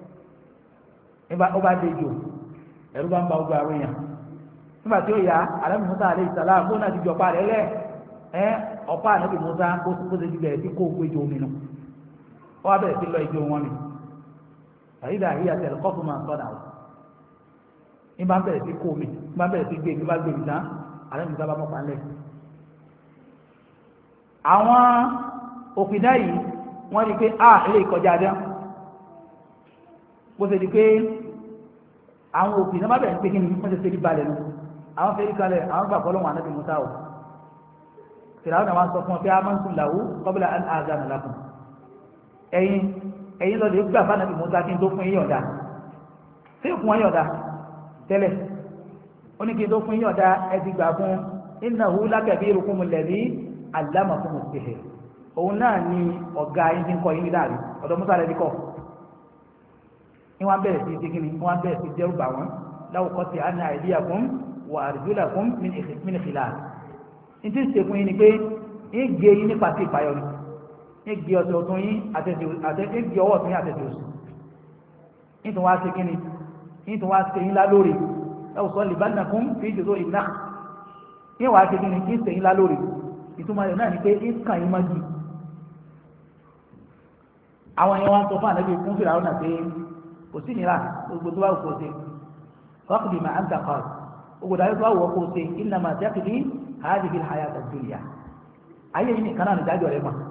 ó bá dé jò ẹ̀rú bá ń ba ogun àwọn èèyàn nígbà tí ó yá Ànábì Mùsá alayhi salam kó náà ti jọ pa rẹ̀ lẹ̀ ẹ́ ọ̀pá Ànábì Mùsá kó kó ṣe ti bẹ̀rẹ̀ sí kó gbé jò omi nù ó wá bẹ̀rẹ̀ sí lọ ìjọ wọn mi àyídà àyíyá tẹ̀lé kọ́fù máa sọ̀dà o ní bá bẹ̀rẹ̀ sí kó omi ní bá bẹ̀rẹ̀ sí gbé ní bá gbé mi tán Ànábì Mùsá bá mọ̀ pa lẹ̀ àwọn òpìdá yìí wọ́n rí pé a ilé ìkọjá dán bó ṣe di pé àwọn òpìdá má bẹ̀rẹ̀ pé kí ni wọ́n ṣe ṣe rí balẹ̀ nù àwọn fẹ́rí kalẹ̀ àwọn gbà fọ́lọ́wọ́n Ànábì Mùsá o Fìráúnà náà wọ́n sọ fún ọ pé a máa ń sùn làwú qabla an azana lakum ẹ̀yin ẹ̀yin lọ́dẹ gbà fún Ànábì Mùsá kí n tó fún yín yọ̀ǹda ṣé fún wọn yọ̀ǹda tẹ́lẹ̀ ó ní kí n tó fún yín yọ̀ǹda ẹ ti gbà fún innahu lakabirukumul ladhi allamakum as-sihr òun náà ni ọ̀gá yín ti ń kọ́ yín ní dáàrí ọ̀dọ̀ Musa rẹ̀ ní kọ́ ní wọ́n bẹ̀rẹ̀ sí kíni wọ́n bẹ̀rẹ̀ sí dẹ́rù bà wọ́n law qati'anna aydiyakum wa arjulakum min khilaf ní tí ń sekun yín ni pé ń gé yín nípa sí ìpayọ̀ ni ń gé ọ̀sẹ̀ ọ̀tún yín àtẹ̀sẹ̀ ń gé ọwọ́ ọ̀tún yín àtẹ̀sẹ̀ òsì ń tún wá sí kíni ń tún wá sí yín lálórí law sallibannakum fi juzu'in nakhl ń wá sí kíni ń sẹ́yìn lálórí ìtumọ̀ rẹ̀ náà ni pé ń kàn yín mọ́jú àwọn èèyàn wọn sọ fún Ànábì fún Fìráúnà pé kò sí nira gbogbo tó bá wù kó ṣe waqdi ma anta qad gbogbo dáyé tó bá wù kó ṣe innama taqdi hadhihi al-hayata ad-dunya ayé yìí nìkan náà ní dájọ́ rẹ̀ mọ̀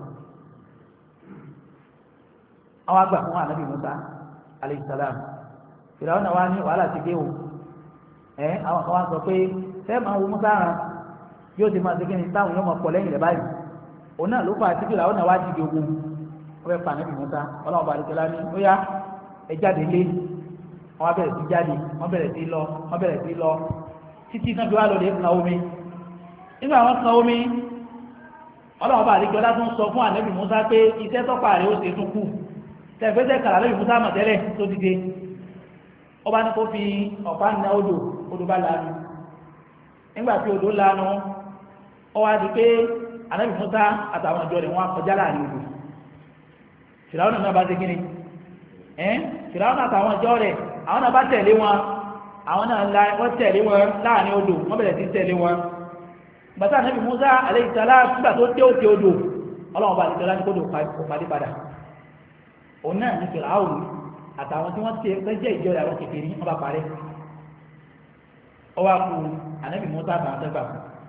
àwọn àgbà fún Ànábì Mùsá alayhi salam Fìráúnà wa ní wàhálà ti dé o ẹ àwọn kan wá sọ pé fẹ́ẹ́ máa wo Mùsá rán yóò ti máa ṣe kí ni táwọn yóò máa pọ̀ lẹ́yìn rẹ̀ báyìí òun náà ló fà á tí Fìráúnà wá dìde ogun wọ́n fẹ́ pa Ànábì Mùsá ọlọ́run bá àdìsọ́lá ní ó yá ẹ jáde lé wọ́n bẹ̀rẹ̀ sí jáde wọ́n bẹ̀rẹ̀ sí lọ wọ́n bẹ̀rẹ̀ sí lọ títí náà fi wá lọ́lẹ̀ kan omi nígbà wọn kan omi ọlọ́run bá àdìsọ́lá tún sọ fún Ànábì Mùsá pé iṣẹ́ tọ́pà rẹ̀ ó ṣe tún kù tẹ̀gbẹ́sẹ̀ kàrà Ànábì Mùsá mọ̀ tẹ́lẹ̀ tó dìde ó bá ní kó fi ọ̀pá ní odò odò bá lanu nígbà tí odò lanu ó wá di pé Ànábì Mùsá àtàwọn ìjọ rẹ̀ wọ́n kọjá láàrin odò Fìráúnà náà bá ṣe kíni ẹ́n Fìráúnà àtàwọn ìjọ rẹ̀ àwọn náà bá tẹ̀lé wọn àwọn náà wọ́n tẹ̀lé wọn láàrin odò wọ́n bẹ̀rẹ̀ sí tẹ̀lé wọn bàtà Ànábì Mùsá alayhi salam nígbà tó dé òkè odò ọlọ́run bá àdìsọ́lá ní kódò pàdé padà òun náà ní Fìráúnà àtàwọn tí wọ́n ti jẹ́ ìjọ rẹ̀ àwọn kékeré wọ́n bá parẹ́ ọwọ́ àkú Ànábì Mùsá àtàwọn tẹ́gbà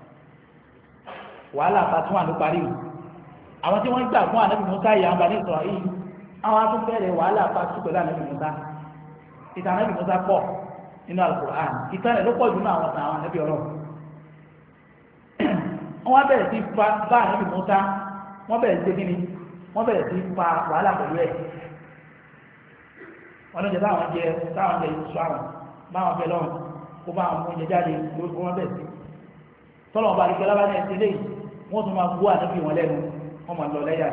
wàhálà bá tún wà ló parí àwọn tí wọ́n gbà fún Ànábì Mùsá ìyá ọba ní ìsọ̀rọ̀ yìí àwọn atún bẹ̀rẹ̀ wàhálà pàtó pẹ̀lú Ànábì Mùsá ìtàn Ànábì Mùsá pọ̀ nínú Al-Qur'an ìtàn rẹ̀ ló pọ̀ jù náà àwọn àwọn Ànábì Ọlọ́run wọ́n wá bẹ̀rẹ̀ sí fa bá ànábì Mùsá wọ́n bẹ̀rẹ̀ sí kíni wọ́n bẹ̀rẹ̀ sí fa wàhálà pẹ̀lú ẹ̀ wọ́n lóúnjẹ táwọn jẹ táwọn jẹ ìṣù àwọn báwọn fẹ́ lọ́rùn kó bá àwọn oúnjẹ jáde lórí wọ́n bẹ̀rẹ̀ sí tọ́lọ̀ ọba àdìgbẹ́ lábá ní ẹ̀sìn léyìí wọ́n tún máa gbó ànábì wọn lẹ́nu wọ́n máa lọ lẹ́yà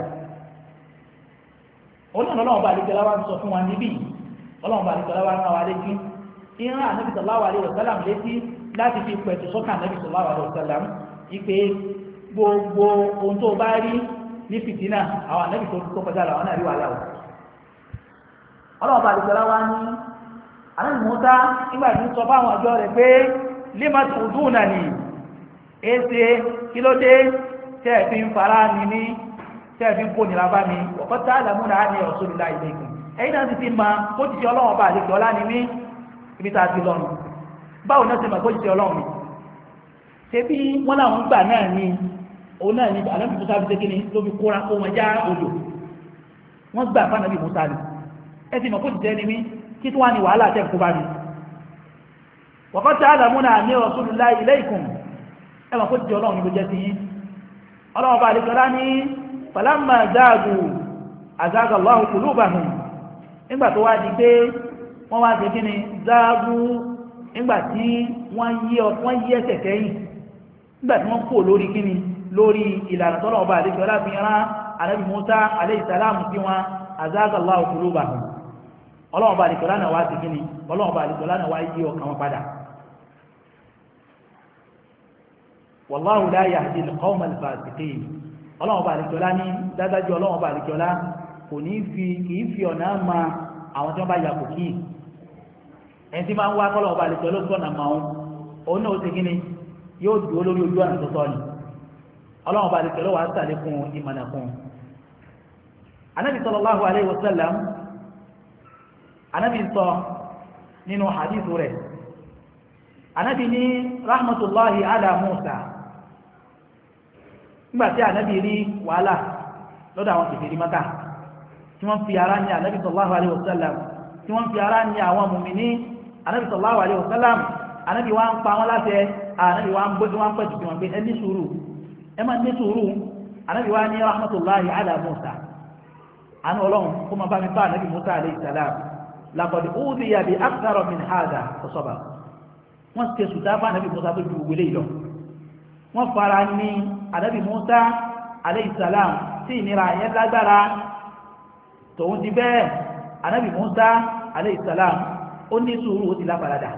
onímọ̀ ọba àdìgbẹ́ lábá ń sọ fún wa níbí ọlọ́run ọba àdìgbẹ́ lábá ń rán wa létí ìran ànábì sallallahu alaihi wasallam létí láti fi pẹ̀tù sọ́kàn ànábì sallallahu alaihi wasallam ipe gbogbo ohun tó bá rí ní fìtínà àwọn ànábì tó tó kọjá làwọn náà rí wàhálà o ọlọ́run ọba àdìgbẹ́ lábá ní ànábì Mùsá nígbà tí ń sọ fáwọn ọjọ́ rẹ̀ pé lima tu'dunani èsè kí ló dé tẹ́ẹ̀ fi ń fara ní ní tẹ́ẹ̀ fi ń kó nira bá mi ọ̀kọ́ tá àdàmúnà á ní Rasulullahi ilaykum ẹ̀yìn náà ti fi ma kó ti ṣe ọlọ́run ọba àlejò ọlá ni mí ibi tá a ti lọ́nu báwo náà ti mọ̀ kó ti ṣe ọlọ́run mi ṣe bí wọ́n láwọn gbà náà ní òun náà ní ànábì Mùsá fi ṣe kí ni ló fi kóra kó wọn já odò wọ́n gbà fún ànábì Mùsá ni ẹ ti mọ̀ kó ti jẹ́ ni mí kí tí wọ́n á ní wàhálà tẹ̀ kó bá mi ọ̀kọ́ tá àdàmúnà á ní Rasulullahi ilaykum ẹwà kó ti ọlọ́run ló jẹ́ sí yí ọlọ́run bá àdìsọ́lá ní falamma záàgù àzáàgà Allahu qulubahum nígbà tó wá di pé wọ́n wá ṣe kí ni záàgù nígbà tí wọ́n yí ẹsẹ̀ kẹ́yìn nígbà tí wọ́n kò lórí kí ni lórí ìlànà tọ́lọ́run bá àdìsọ́lá fi rán ànábì Mùsá alayhi salam sí wọn àzáàgà Allahu qulubahum ọlọ́run bá àdìsọ́lá náà wá ṣe kí ni ọlọ́run bá àdìsọ́lá náà wá yí ọkàn wọn padà wallahu la yahdi al-qawma al-fasiqin ọlọ́wọ́ bá àlejòlá ní dádájú ọlọ́wọ́ bá àlejòlá kò ní fi kìí fi ọ̀nà ma àwọn tí wọ́n bá yàgò kí ẹni tí máa ń wá kọ́lọ́wọ́ bá àlejòlá tó ọ̀nà máa ń òun náà ó ti kíni yóò dúró lórí ojú ọ̀nà tó tọ́ ni ọlọ́wọ́ bá àlejòlá wà á sàlékún ìmọ̀nà fún un. anabi sallallahu alayhi wa sallam anabi sọ nínú hadithu rẹ̀ anabi ní rahmatullahi ala Musa nígbàtí ànábì rí wàhálà lọ́dọ̀ àwọn kèfèrí Mákà tí wọ́n fi ara ní ànábì sallallahu alaihi wasallam tí wọ́n fi ara ní àwọn mùmìní ànábì sallallahu alaihi wasallam ànábì wá ń pa wọ́n láti ànábì wá ń gbé wọ́n pẹ̀jù tí wọ́n gbé ẹni sùúrù ẹ máa ní sùúrù ànábì wá ní rahmatullahi ala Musa àánú ọlọ́run kó máa bá mi bá ànábì Musa alaihi salam laqad udhiya bi akthara min hadha fasaba wọ́n ti sùdá bá ànábì Musa tó ju wọlé lọ wọ́n fara ní ànábì Musa alayhi salam tí ìnira yẹn lágbára tòun ti bẹ́ẹ̀ ànábì Musa alayhi salam ó ní sùúrù ó ti láparadà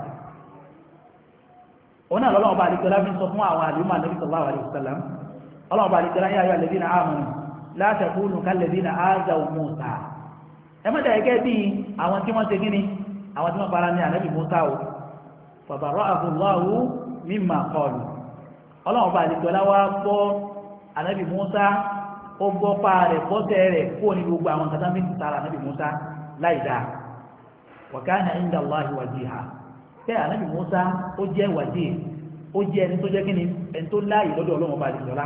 òun náà lọ́lọ́wọ́ bá àlejòlá fi ń sọ fún àwọn àlùmọ́ ànábì sallallahu alayhi wa sallam ọlọ́wọ́ bá àlejòlá yá ayọ́ alladhina amanu la takunu kalladhina azaw Musa ẹ má dà gẹ́gẹ́ bí àwọn tí wọ́n ṣe gíní àwọn tí wọ́n fara ní ànábì Musa o fa barra'ahu Allahu mimma qalu ọlọ́run bá àlejòlá wá bọ́ ànábì Musa ó bọ́ pa rẹ̀ bọ́sẹ̀ rẹ̀ kó ní gbogbo àwọn kàtà méjì sára ànábì Musa láì dáa wa kana inda Allahi wajiha tẹ́ ànábì Musa ó jẹ́ wàjí ó jẹ́ ẹni tó jẹ́ kí ni ẹni tó láàyè lọ́dọ̀ ọlọ́run bá àlejòlá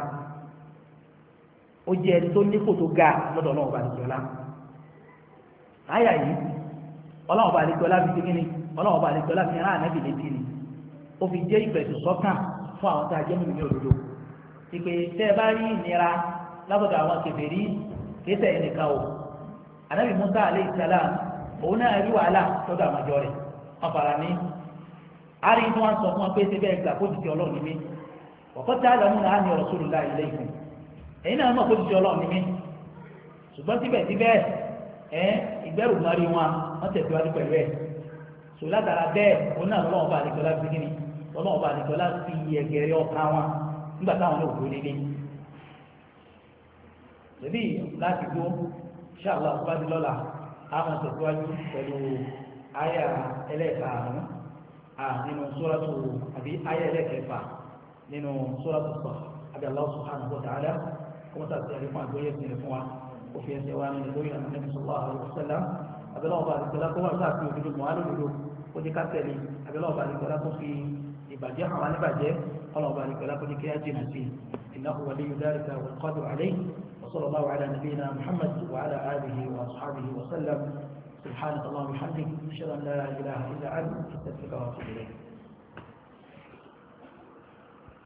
ó jẹ́ ẹni tó ní kò tó ga lọ́dọ̀ ọlọ́run bá àlejòlá láyà yìí ọlọ́run bá àlejòlá fi kí ni ọlọ́run bá àlejòlá fi rán ànábì létí ni ó fi jẹ́ ìfẹ̀sùn sọ́kàn fún àwọn tá a jẹ́ mímí òdodo ìpè tẹ́ ẹ bá rí ìnira látọ̀dọ̀ àwọn kèfèrí kéṣẹ̀ ẹnìkan o ànábì Musa alayhi salam òun náà rí wàhálà lọ́dọ̀ àwọn àjọ rẹ̀ wọ́n fara ní àárín tí wọ́n sọ fún wọn pé ṣe bẹ́ẹ̀ gbà kó ti ti ọlọ́run ní mí ọ̀kọ́ tí àdàmúnà á ní Rasulullahi ilaykum èyí náà mọ̀ kó ti ti ọlọ́run ní mí ṣùgbọ́n síbẹ̀síbẹ̀ ẹ ìgbẹ́rù mọ́rí wọn wọ́n tẹ̀síwájú pẹ̀lú ẹ̀ sò látara bẹ́ẹ̀ òun náà lọ́wọ́ bá àdìgbọ́lá fi kíni lọ́wọ́ bá àdìgbọ́lá fi ẹ̀gẹ̀rẹ̀ ọ̀ka wọn nígbà táwọn náà wò lélẹ̀ lẹ́bí láti gbó ṣáàlá ọ̀pọ̀lọpọ̀ lọ́la a máa tẹ̀síwájú pẹ̀lú àyà ẹlẹ́ẹ̀karùn-ún nínú sóràtù àbí àyà ẹlẹ́ẹ̀kẹfà nínú sóràtù sọ àbí Allah subhanahu wa ta'ala kó mọ́tà sí àrífún àgbóyè ìsinmi fún wa ó fi ẹsẹ̀ wa nínú lórí àwọn Nabi sallallahu alaihi wasallam abẹ́lọ́wọ́ bá àdìgbọ́lá kó wà sáàfin òdodo mọ́ alódodo ó ní kásẹ̀lì abẹ́lọ́wọ́ bá àdìgbọ́lá kó fi ìbàjẹ́ àwọn alíbàjẹ́ ọlọ́wọ́ bá àdìgbọ́lá kó ní kí á jìnà sí innahu waliyyu dhalika wal qadiru alayhi wa sallallahu ala nabiyyina Muhammad wa ala alihi wa ashabihi wa sallam subhanaka Allahumma wa bihamdik ashhadu an la ilaha illa anta astaghfiruka wa atubu ilayk.